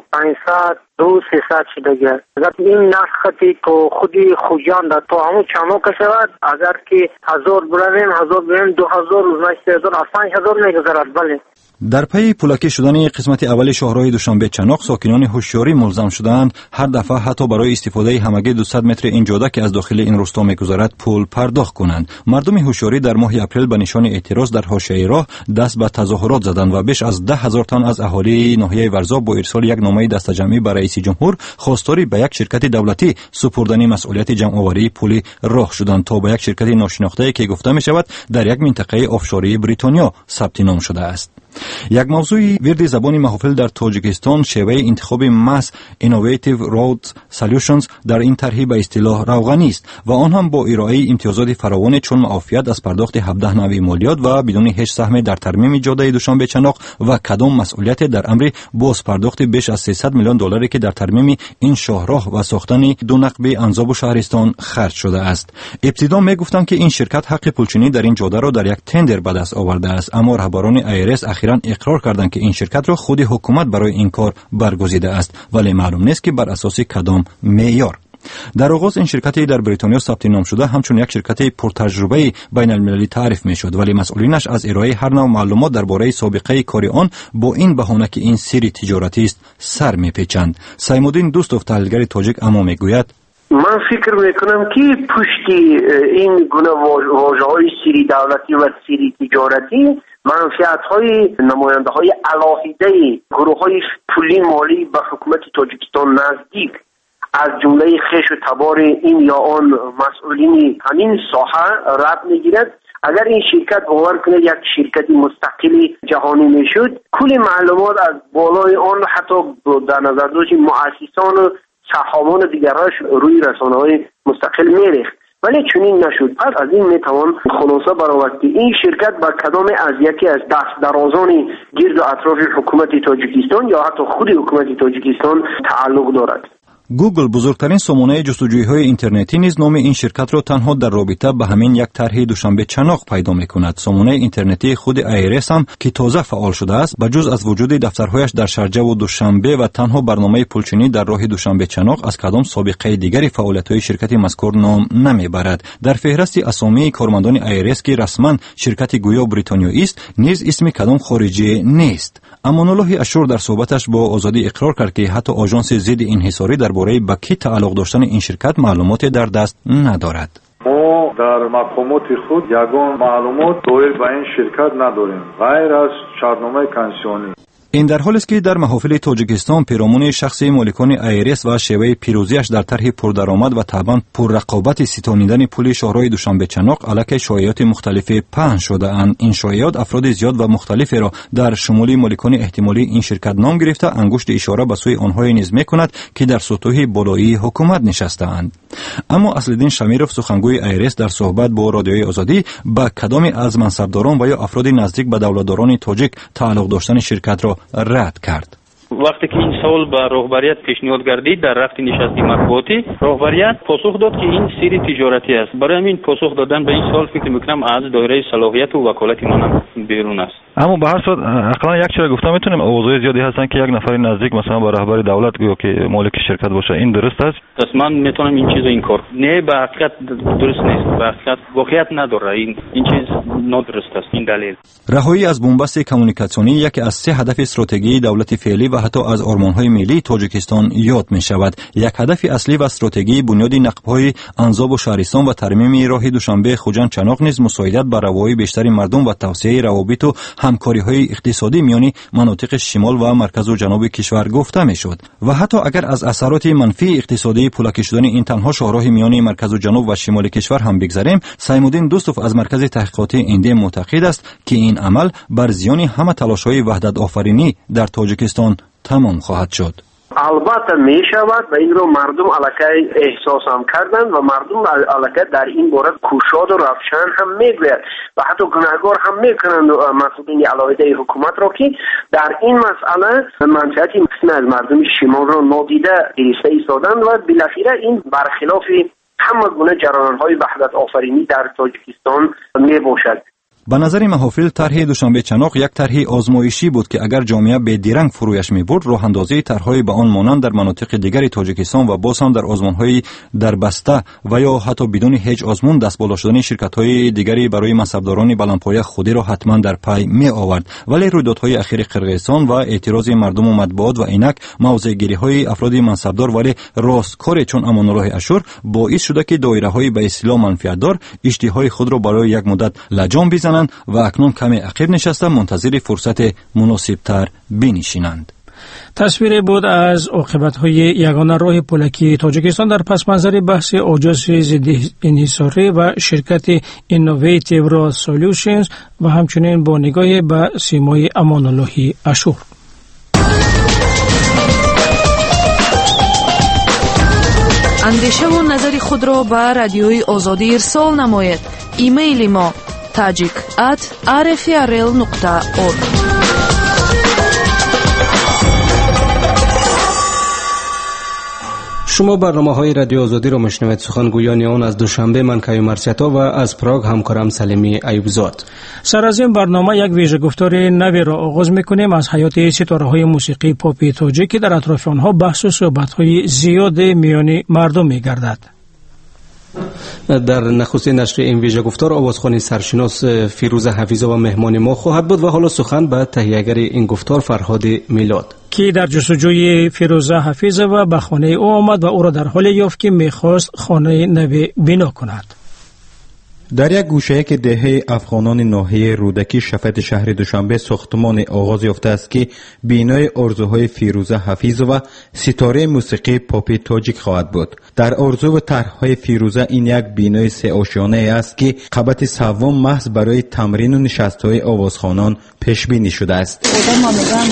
پانصد دو سیصد شده اگر این نرخ خطی که خودی خوجان در تو همون چناق شود اگر که هزار بریم هزار بریم دو هزار روز نشته هزار از پنج هزار میگذارد. بله در پی پولکی شدن قسمت اول شاهراه دوشنبه چناق، ساکنان هوشیاری ملزم شدند هر دفعه حتی برای استفاده همگی دویست متر این جاده که از داخل این روستا میگذرد پول پرداخت کنند. مردم هوشیاری در ماه اپریل به نشان اعتراض در حاشیه راه دست به تظاهرات زدند و بیش از ده هزار تن از اهالی ناحیه ورزاب با ارسال یک نامه دستجمعی به رئیس جمهور خواستاری به یک شرکت دولتی سپردن مسئولیت جمع‌آوری پول راه شدند تا به یک شرکت ناشناخته که گفته می شود در یک منطقه آفشوری بریتانیا ثبت نام شده است. یک موضوع ورد زبان محافل در تاجیکستان شیوه انتخاب ماس اینوویتیو رود سولوشنز در این طرح به اصطلاح روغنی است و آن هم با ارائه امتیازات فراوان چون معافیت از پرداخت هفده نوع مالیات و بدون هیچ سهم در ترمیم جاده دوشنبه چناق و کدام مسئولیت در امر باز پرداخت بیش از سیصد میلیون دلاری که در ترمیم این شاهراه و ساختن دو نقب انزاب و شهرستان خرج شده است. ابتدا می گفتند که این شرکت حق پولچینی در این جاده را در یک تندر به دست آورده است، اما رهبران ایرس اخیراً اقرار کردند که این شرکت را خود حکومت برای این کار برگزیده است، ولی معلوم نیست که بر اساس کدام معیار. در آغاز این شرکتی در بریتانیا ثبت نام شده همچون یک شرکت پرتجربه بین المللی تعریف می شد، ولی مسئولینش از ارائه هر نوع معلومات درباره سابقه کاری آن با این بهانه که این سری تجارتی است سر می پیچند. سیمودین دوستوف تحلیلگر تاجیک اما می گوید من فکر میکنم که پشتی این گونه واژه‌های سری دولتی و سری تجارتی منفعت‌های نماینده‌های علاهیده گروه‌های پولی مالی به حکومت تاجیکستان نزدیک از جمله خیش و تبار این یا آن مسئولین همین ساحه رد میگیرد. اگر این شرکت باور کنه یک شرکت مستقلی جهانی میشد، کل معلومات از بالای آن حتی در نظر داشت مؤسسان و صحابان دیگرش روی رسانه‌های مستقل میریخت، ولی چنین نشد. پس از این میتوان خلاصه برآورد که این شرکت با کدام از یکی از دست درازان گرد و اطراف حکومت تاجیکستان یا حتی خود حکومت تاجیکستان تعلق دارد. گوگل بزرگترین سامانه جستجویی‌های اینترنتی نیز نام این شرکت را تنها در رابطه به همین یک طرح دوشنبه چناق پیدا می‌کند. سامانه اینترنتی خود ایرس هم که تازه فعال شده است، به جز از وجود دفترهایش در شارجه و دوشنبه و تنها برنامه پولچینی در راه دوشنبه چناق از کدام سابقه دیگری فعالیت‌های شرکت مذکور نام نمیبرد. در فهرست اسامی کارمندان ایرس که رسما شرکت گویا بریتانیایی است، نیز اسم کدام خارجی نیست. امان الله اشور در صحبتش با آزادی اقرار کرد که حتی آژانس ضد انحصاری درباره به کی تعلق داشتن این شرکت معلوماتی در دست ندارد. ما در مقامات خود یگان معلومات دایر به این شرکت نداریم غیر از شرطنامه کنسیونی. این در حالی است که در محافل تاجیکستان پیرامون شخصی مالکان ایرس و شیوه پیروزیش در طرح پردرآمد و طبعا پررقابت ستانیدن پول شاهراه دوشنبه چناق علیه شایعات مختلفی پهن شده اند. این شایعات افراد زیاد و مختلفی را در شمول مالکان احتمالی این شرکت نام گرفته انگشت اشاره به سوی آنها نیز می‌کند که در سطوح بالایی حکومت نشسته‌اند. اما اصلالدین شمیروف سخنگوی ایرس در صحبت با رادیوی آزادی با کدام از منصبداران و یا افراد نزدیک به دولتداران تاجیک تعلق داشتن شرکت را رد کرد. وقتی که این سوال به رهبریت پیشنهاد گردید در رفت نشست مطبوعاتی، رهبریت پاسخ داد که این سری تجارتی است. برای همین پاسخ دادن به این سوال فکر میکنم از دایره صلاحیت و وکالت من بیرون است. اما به هر صورت اقلا یک چیز گفتم میتونیم اوضاع زیادی هستن که یک نفر نزدیک مثلا با رهبر دولت گویا که مالک شرکت باشه، این درست است؟ پس من میتونم این چیزو انکار نه، به حقیقت درست نیست، به حقیقت واقعیت نداره. این این چیز نادرست است. این دلیل رهایی از بنبست کمونیکاسیونی یکی از سه هدف استراتژی دولت فعلی و حتی از آرمان‌های ملی تاجیکستان یاد می‌شود. یک هدف اصلی و استراتژی بنیاد نقب‌های انزاب و شهرستان و ترمیم راه دوشنبه خوجند چناق نیز مساعدت بر رفاه بیشتر مردم و توسعه روابط و همکاری‌های اقتصادی میان مناطق شمال و مرکز و جنوب کشور گفته می‌شد. و حتی اگر از اثرات منفی اقتصادی پولکی شدن این تنها شاهراه میان مرکز و جنوب و شمال کشور هم بگذریم، سیمودین دوستوف از مرکز تحقیقات ایندی معتقد است که این عمل بر زیان همه تلاش‌های وحدت آفرینی در تاجیکستان تمام خواهد شد. البته می شود و این رو مردم علاقه احساس هم کردن و مردم علاقه در این باره کوشاد و رفشان هم میگوید و حتی گناهگار هم میکنند مسئولین علاقه حکومت را که در این مسئله منفعت از مردم شمال را نادیده گرفته ایستادند و بالاخره این برخلاف همه گونه جریان‌های وحدت آفرینی در تاجیکستان می باشد. به نظر محافل طرح دوشنبه چناق یک طرح آزمایشی بود که اگر جامعه به درنگ فرویش می‌برد راه اندازی طرح‌های به آن مانند در مناطق دیگر تاجیکستان و باز هم در آزمون‌های در بسته و یا حتی بدون هیچ آزمون دست بالا شدن شرکت‌های دیگری برای منصبداران بلندپایه خودی را حتما در پی می‌آورد. ولی رویدادهای اخیر قرقیزستان و اعتراض مردم و مطبوعات و اینک موضع‌گیری‌های افراد منصبدار ولی راستکار چون امان‌الله اشور باعث شده که دایره‌های به اصطلاح منفعت‌دار اشتهای خود را برای یک مدت لجام بزنند و اکنون کمی عقب نشسته منتظر فرصت مناسبتر بنشینند. تصویر بود از عاقبت‌های یگانه راه پولکی تاجیکستان در پس منظر بحث آژانس ضد انحصاری و شرکت اینوویتیو سولوشنز و همچنین با نگاه به سیمای امان‌الله اشور. اندیشه و نظر خود را به رادیوی آزادی ارسال نماید. ایمیل ما tajik at r f r l nokta org. شما برنامه های رادیو آزادی را میشنوید. سخنگویان آن از دوشنبه من کیوم مرسیتا و از پراگ همکارم سلیمی ایوبزاد. سر از این برنامه یک ویژه گفتار نوی را آغاز میکنیم از حیات ستاره های موسیقی پاپ تاجیک که در اطراف آنها بحث و صحبت های زیاد میان مردم میگردد. در نخستین نشر این ویژه گفتار آوازخوانی سرشناس فیروزه حفیظه و مهمان ما خواهد بود و حالا سخن به تهیه‌گر این گفتار فرهاد میلاد که در جستجوی فیروزه حفیظه و به خانه او آمد و او را در حال یافت که میخواست خانه نوی بنا کند. در یک گوشه که دهه افغانان ناحیه رودکی شفت شهر دوشنبه ساختمان آغاز یافته است که بینای آرزوهای فیروزه حفیظ و ستاره موسیقی پاپ تاجیک خواهد بود. در آرزو و طرح‌های فیروزه این یک بینای سه آشیانه است که قبط سوم محض برای تمرین و نشست‌های آوازخوانان پیش بینی شده است. خودم ما میگم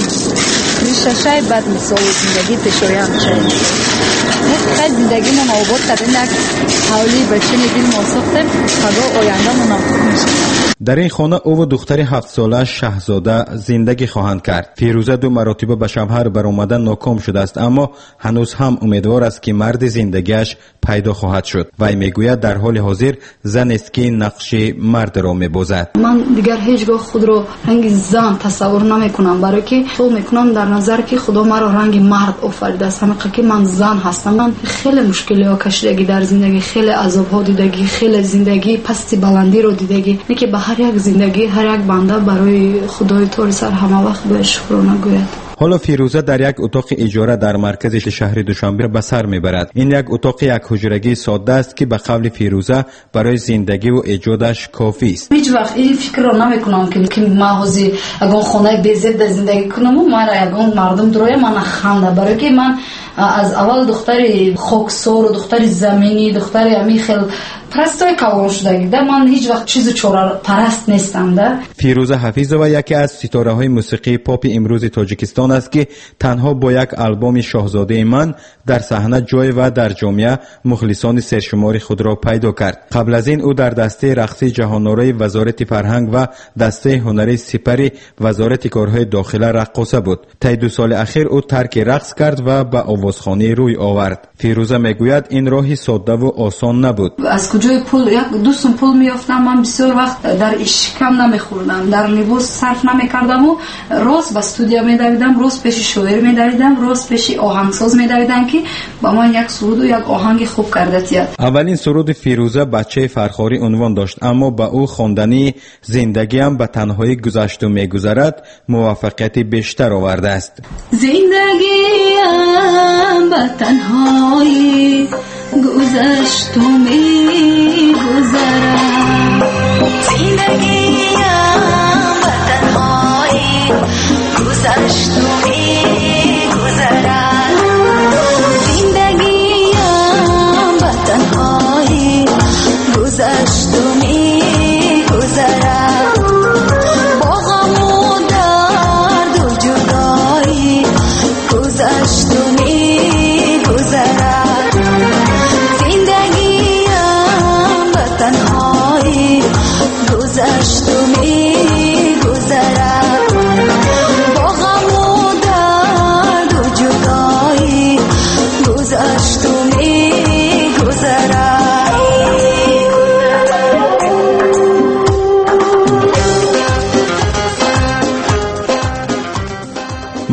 میشه بعد مثال زندگی پیشویان شد. خیلی زندگی ما آباد کردیم یک حوالی بچه میگیم ما ساختیم تا آینده ما نامطور میشه. در این خانه او و دختر هفت ساله شهزاده زندگی خواهند کرد. فیروزه دو مرتبه به شوهر برآمدن ناکام شده است اما هنوز هم امیدوار است که مرد زندگیش پیدا خواهد شد. وی میگوید در حال حاضر زن است که نقش مرد را میبازد. من دیگر هیچگاه خود را رنگ زن تصور نمیکنم برای که تو میکنم در نظر که خدا مرا رنگ مرد آفریده است. همین که من زن هستم. من خیلی مشکلی ها کشیدگی در زندگی، خیلی عذاب ها دیدگی، خیلی زندگی پستی بلندی رو دیدگی. نه که به هر یک زندگی هر یک بنده برای خدای طور سر همه وقت به شکرانه گوید. حالا فیروزه در یک اتاق اجاره در مرکز شهر دوشنبه به سر میبرد. این یک اتاق یک حجرگی ساده است که به قول فیروزه برای زندگی و ایجادش کافی است. هیچ وقت این فکر رو نمیکنم که که محضی اگه خانه بزرگ در زندگی کنم و من اگه مردم دروی من خنده، برای که من از اول دختر خاکسار و دختر زمینی، دختر امی خیل پرستای کوان شدگی ده، من هیچ وقت چیز چوره پرست نیستم ده. فیروزه حفیظه و یکی از ستاره های موسیقی پاپ امروز تاجیکستان است که تنها با یک آلبوم شاهزاده من در صحنه جای و در جامعه مخلصان سرشمار خود را پیدا کرد. قبل از این او در دسته رقصی جهان‌آرای وزارت فرهنگ و دسته هنری سپری وزارت کارهای داخله رقاصه بود. طی دو سال اخیر او ترک رقص کرد و به آوازخوانی روی آورد. فیروزه میگوید این راهی ساده و آسان نبود. از کجای پول یک دوستم پول میافتم، من بسیار وقت در اشکم نمیخوردم، در لباس صرف نمیکردم و راست به استودیو میدویدم، راست پیش شاعر میدویدم، راست پیش آهنگساز میدویدم که با من یک سرود و یک آهنگ خوب کرده تید. اولین سرود فیروزه بچه فرخاری عنوان داشت اما با او خواندنی زندگی هم به تنهایی گذشت و میگذرد موفقیت بیشتر آورده است. زندگی هم به تنهایی گذشت و میگذرد، زندگیم به تنهایی گذشت و میگذرد، زندگیم به تنهایی گذشت و میگذرد، با غم و درد و جدایی گذشت و میگذرد، تنهایی گذشت و می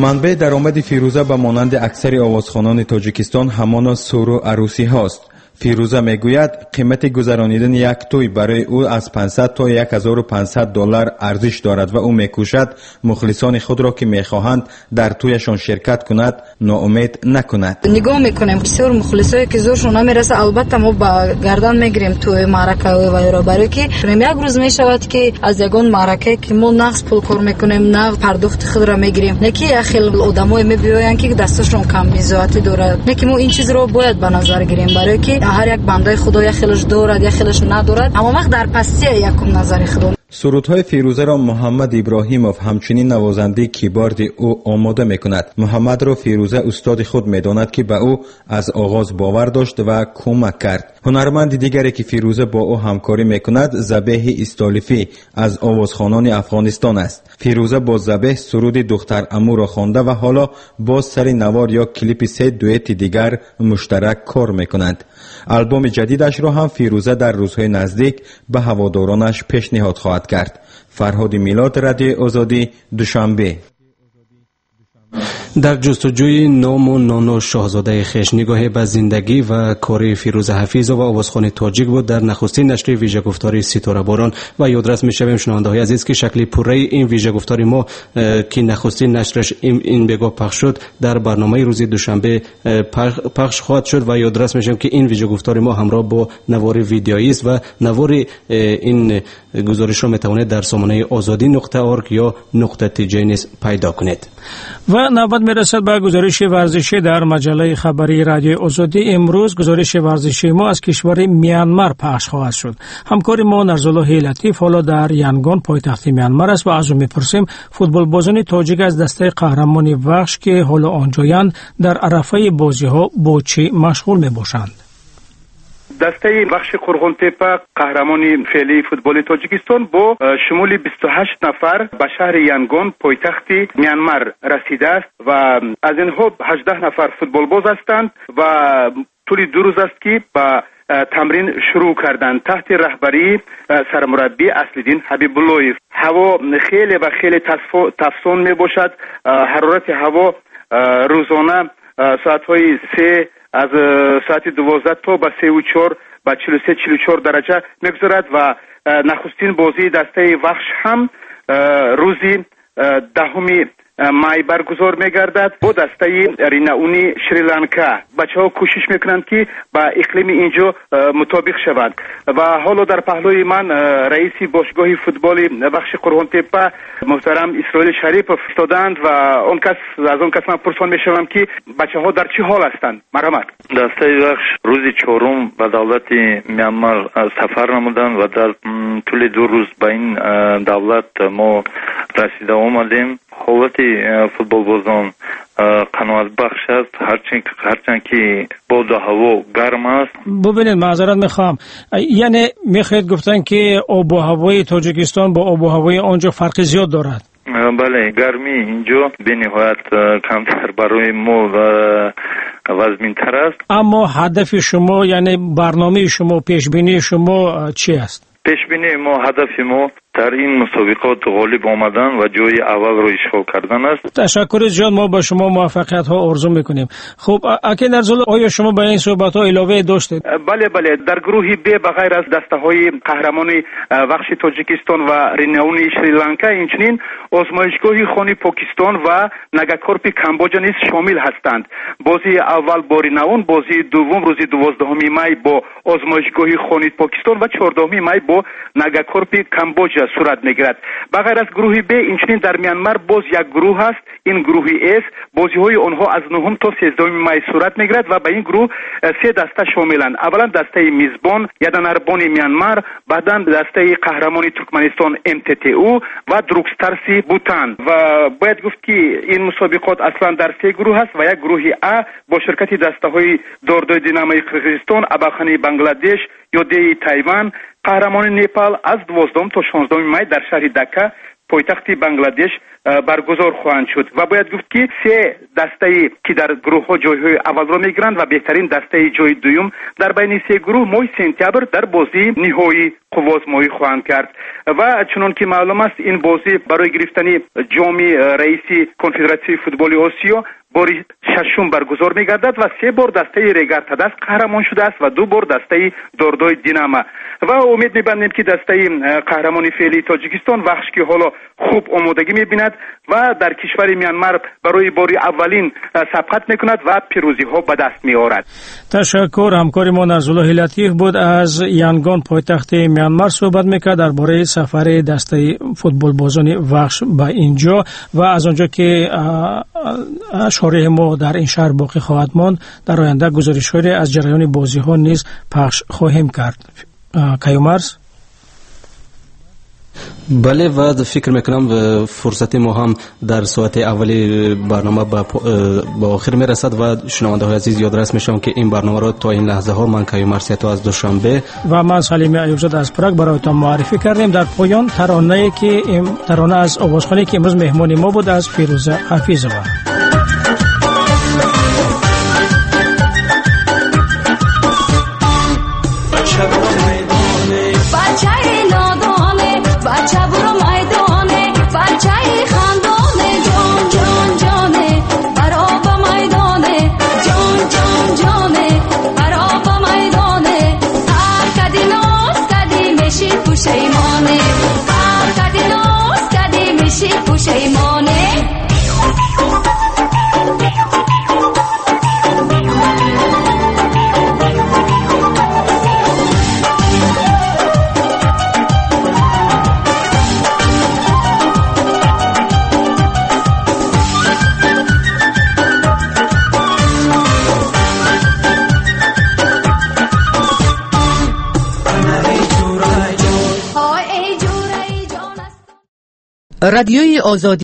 منبع درآمد فیروزه به مانند اکثر آوازخوانان تاجیکستان همان سور و عروسی هاست. فیروزه میگوید قیمت گذرانیدن یک توی برای او از پانصد تا هزار و پانصد دلار ارزش دارد و او میکوشد مخلصان خود را که میخواهند در تویشان شرکت کند ناامید نکند. نگاه میکنیم بسیار مخلصایی که زورشون نمیرسه، البته ما با گردن میگیریم توی معرکه و غیره، برای که یک روز میشود که از یگان معرکه که ما نقص پول کار میکنیم نه پرداخت خود را میگیریم، نه که خیلی آدمای میبیاین که دستشون کم بیزاتی داره، نه که ما این چیز رو باید به نظر گیریم، برای که هر یک بنده خدا یا خیلش دارد یا خیلش ندارد، اما وقت در پستی یکم نظر خدا. سرودهای فیروزه را محمد ابراهیموف همچنین نوازنده کیبورد او آماده میکند. محمد را فیروزه استاد خود میداند که به او از آغاز باور داشت و کمک کرد. هنرمند دیگری که فیروزه با او همکاری میکند ذبیح استالیفی از آوازخوانان افغانستان است. فیروزه با ذبیح سرود دختر عمو را خوانده و حالا با سر نوار یا کلیپ سه دوئت دیگر مشترک کار میکنند. آلبوم جدیدش را هم فیروزه در روزهای نزدیک به هوادارانش پیشنهاد خواهد کرد. فرهاد میلاد، رادیو آزادی، دوشنبه. در جستجوی نام و نان شاهزاده خویش نگاه به زندگی و کار فیروزه حفیظ و آوازخوان تاجیک بود در نخستین نشر ویژه گفتاری ستاره باران و یادرس میشویم شنونده های عزیز که شکلی پوره این ویژه گفتاری ما که نخستین نشرش این بگاه پخش شد در برنامه روز دوشنبه پخش خواهد شد و یادرس میشویم که این ویژه گفتاری ما همراه با نوار ویدیویی است و نوار این گزارش را میتوانید در سامانه آزادی نقطه اورگ یا نقطه تیجی نیز پیدا کنید. و نوبت میرسد به گزارش ورزشی در مجله خبری رادیو آزادی. امروز گزارش ورزشی ما از کشور میانمار پخش خواهد شد. همکار ما نرزالله لطیف حالا در ینگان پایتخت میانمار است و از او میپرسیم فوتبال بازان تاجیک از دسته قهرمانی وحش که حالا آنجایند در عرفه بازی ها با چی مشغول میباشند؟ دسته بخش قرغنتپه قهرمانی فعلی فوتبال تاجیکستان با شمول بیست و هشت نفر به شهر ینگان پایتخت میانمار رسیده است و از اینها هجده نفر فوتبال باز هستند و طول دو روز است که با تمرین شروع کردند تحت رهبری سرمربی اصلدین حبیب اللهی. هوا خیلی و خیلی تفسون می باشد. حرارت هوا روزانه ساعت های سه از ساعت دوازده تا به سه و چهار به چهل و سه چهل و چهار درجه میگذرد و نخستین بازی دسته وحش هم روزی دهمی مای برگزار میگردد با دسته ریناونی شریلانکا. بچه ها کوشش میکنند که با اقلیم اینجا مطابق شوند و حالا در پهلوی من رئیس باشگاه فوتبال بخش قرغنتپه محترم اسرائیل شریف استادند و اون کس از اون کس من پرسان میشوم که بچه ها در چه حال هستند؟ مرحمت. دسته بخش روز چهارم به دولت میانمار سفر نمودند و در طول دو روز به این دولت ما رسیده آمدیم. حالت فوتبال بازان قناعت بخش است هرچند هرچند که باد و هوا گرم است. ببینید معذرت میخوام، یعنی میخواهید گفتن که آب و هوای تاجیکستان با آب و هوای آنجا فرق زیاد دارد؟ بله، گرمی اینجا به نهایت کمتر برای ما و وزمین‌تر است. اما هدف شما یعنی برنامه شما پیشبینی شما چی است؟ پیشبینی ما هدف ما در این مسابقات غالب آمدن و جای اول رو اشغال کردن است. تشکر زیاد، ما به شما موفقیت ها آرزو میکنیم. خب اکی نرزالله، آیا شما به این صحبت ها علاوه داشتید؟ بله بله، در گروه ب بغیر از دسته های قهرمانی بخش تاجیکستان و ریناونی شریلانکا اینچنین آزمایشگاه خانی پاکستان و نگاکورپ کامبوجا نیز شامل هستند. بازی اول با ریناون، بازی دوم روز دوازدهم می با آزمایشگاه خانی پاکستان و چهاردهم می با نگاکورپ کامبوجا صورت میگیرد. بغیر از گروه ب اینچنین در میانمار باز یک گروه است، این گروه اس. بازی های آنها از نهم تا سیزدهم می صورت میگیرد و به این گروه سه دسته شاملند. اولا دسته میزبان یادنربان میانمار، بعدا دسته قهرمانی ترکمنستان ام تی تی او و دروکستارسی بوتان. و باید گفت که این مسابقات اصلا در سه گروه است و یک گروه ا با شرکت دسته های دوردوی دینامای قرغیزستان، اباخانی بنگلادش، یودی تایوان، قهرمان نپال از دوازدهم تا شانزدهم می در شهر دکا پایتخت بنگلادش برگزار خواهند شد و باید گفت که سه دسته که در گروه ها جای های اول را میگیرند و بهترین دسته جای دوم در بین سه گروه ماه سپتامبر در بازی نهایی قوازمایی خواهند کرد و چنان که معلوم است این بازی برای گرفتن جام رئیس کنفدراسیون فوتبال آسیا بار ششم برگزار می‌گردد و سه بار دسته رگارتاداس قهرمان شده است و دو بار دسته دوردوی دیناما و امید می‌بندیم که دسته قهرمانی فعلی تاجیکستان وقتی که حالا خوب آمادگی می‌بیند و در کشور میانمار برای بار اولین سبقت می‌کند و پیروزی‌ها به دست می‌آورد. تشکر. همکارمان نازالله لطیف بود از یانگون پایتخت میانمار صحبت می‌کرد درباره سفر دسته فوتبال بازان وحش به اینجا و از آنجا که شارح ما در این شهر باقی خواهد ماند در آینده گزارش‌هایی از جریان بازی‌ها نیز پخش خواهیم کرد. کیومرز؟ بله و فکر میکنم فرصت ما هم در ساعت اولی برنامه با آخر میرسد و شنونده های عزیز یادرس میشم که این برنامه را تا این لحظه ها من کیومرز از دوشنبه و من سلیمی ایوبزاده از پراگ برایتان معرفی کردیم. در پایان ترانه‌ای که ترانه از آوازخوانی که امروز مهمان ما بود از فیروزه حفیظова. رادیوی آزادی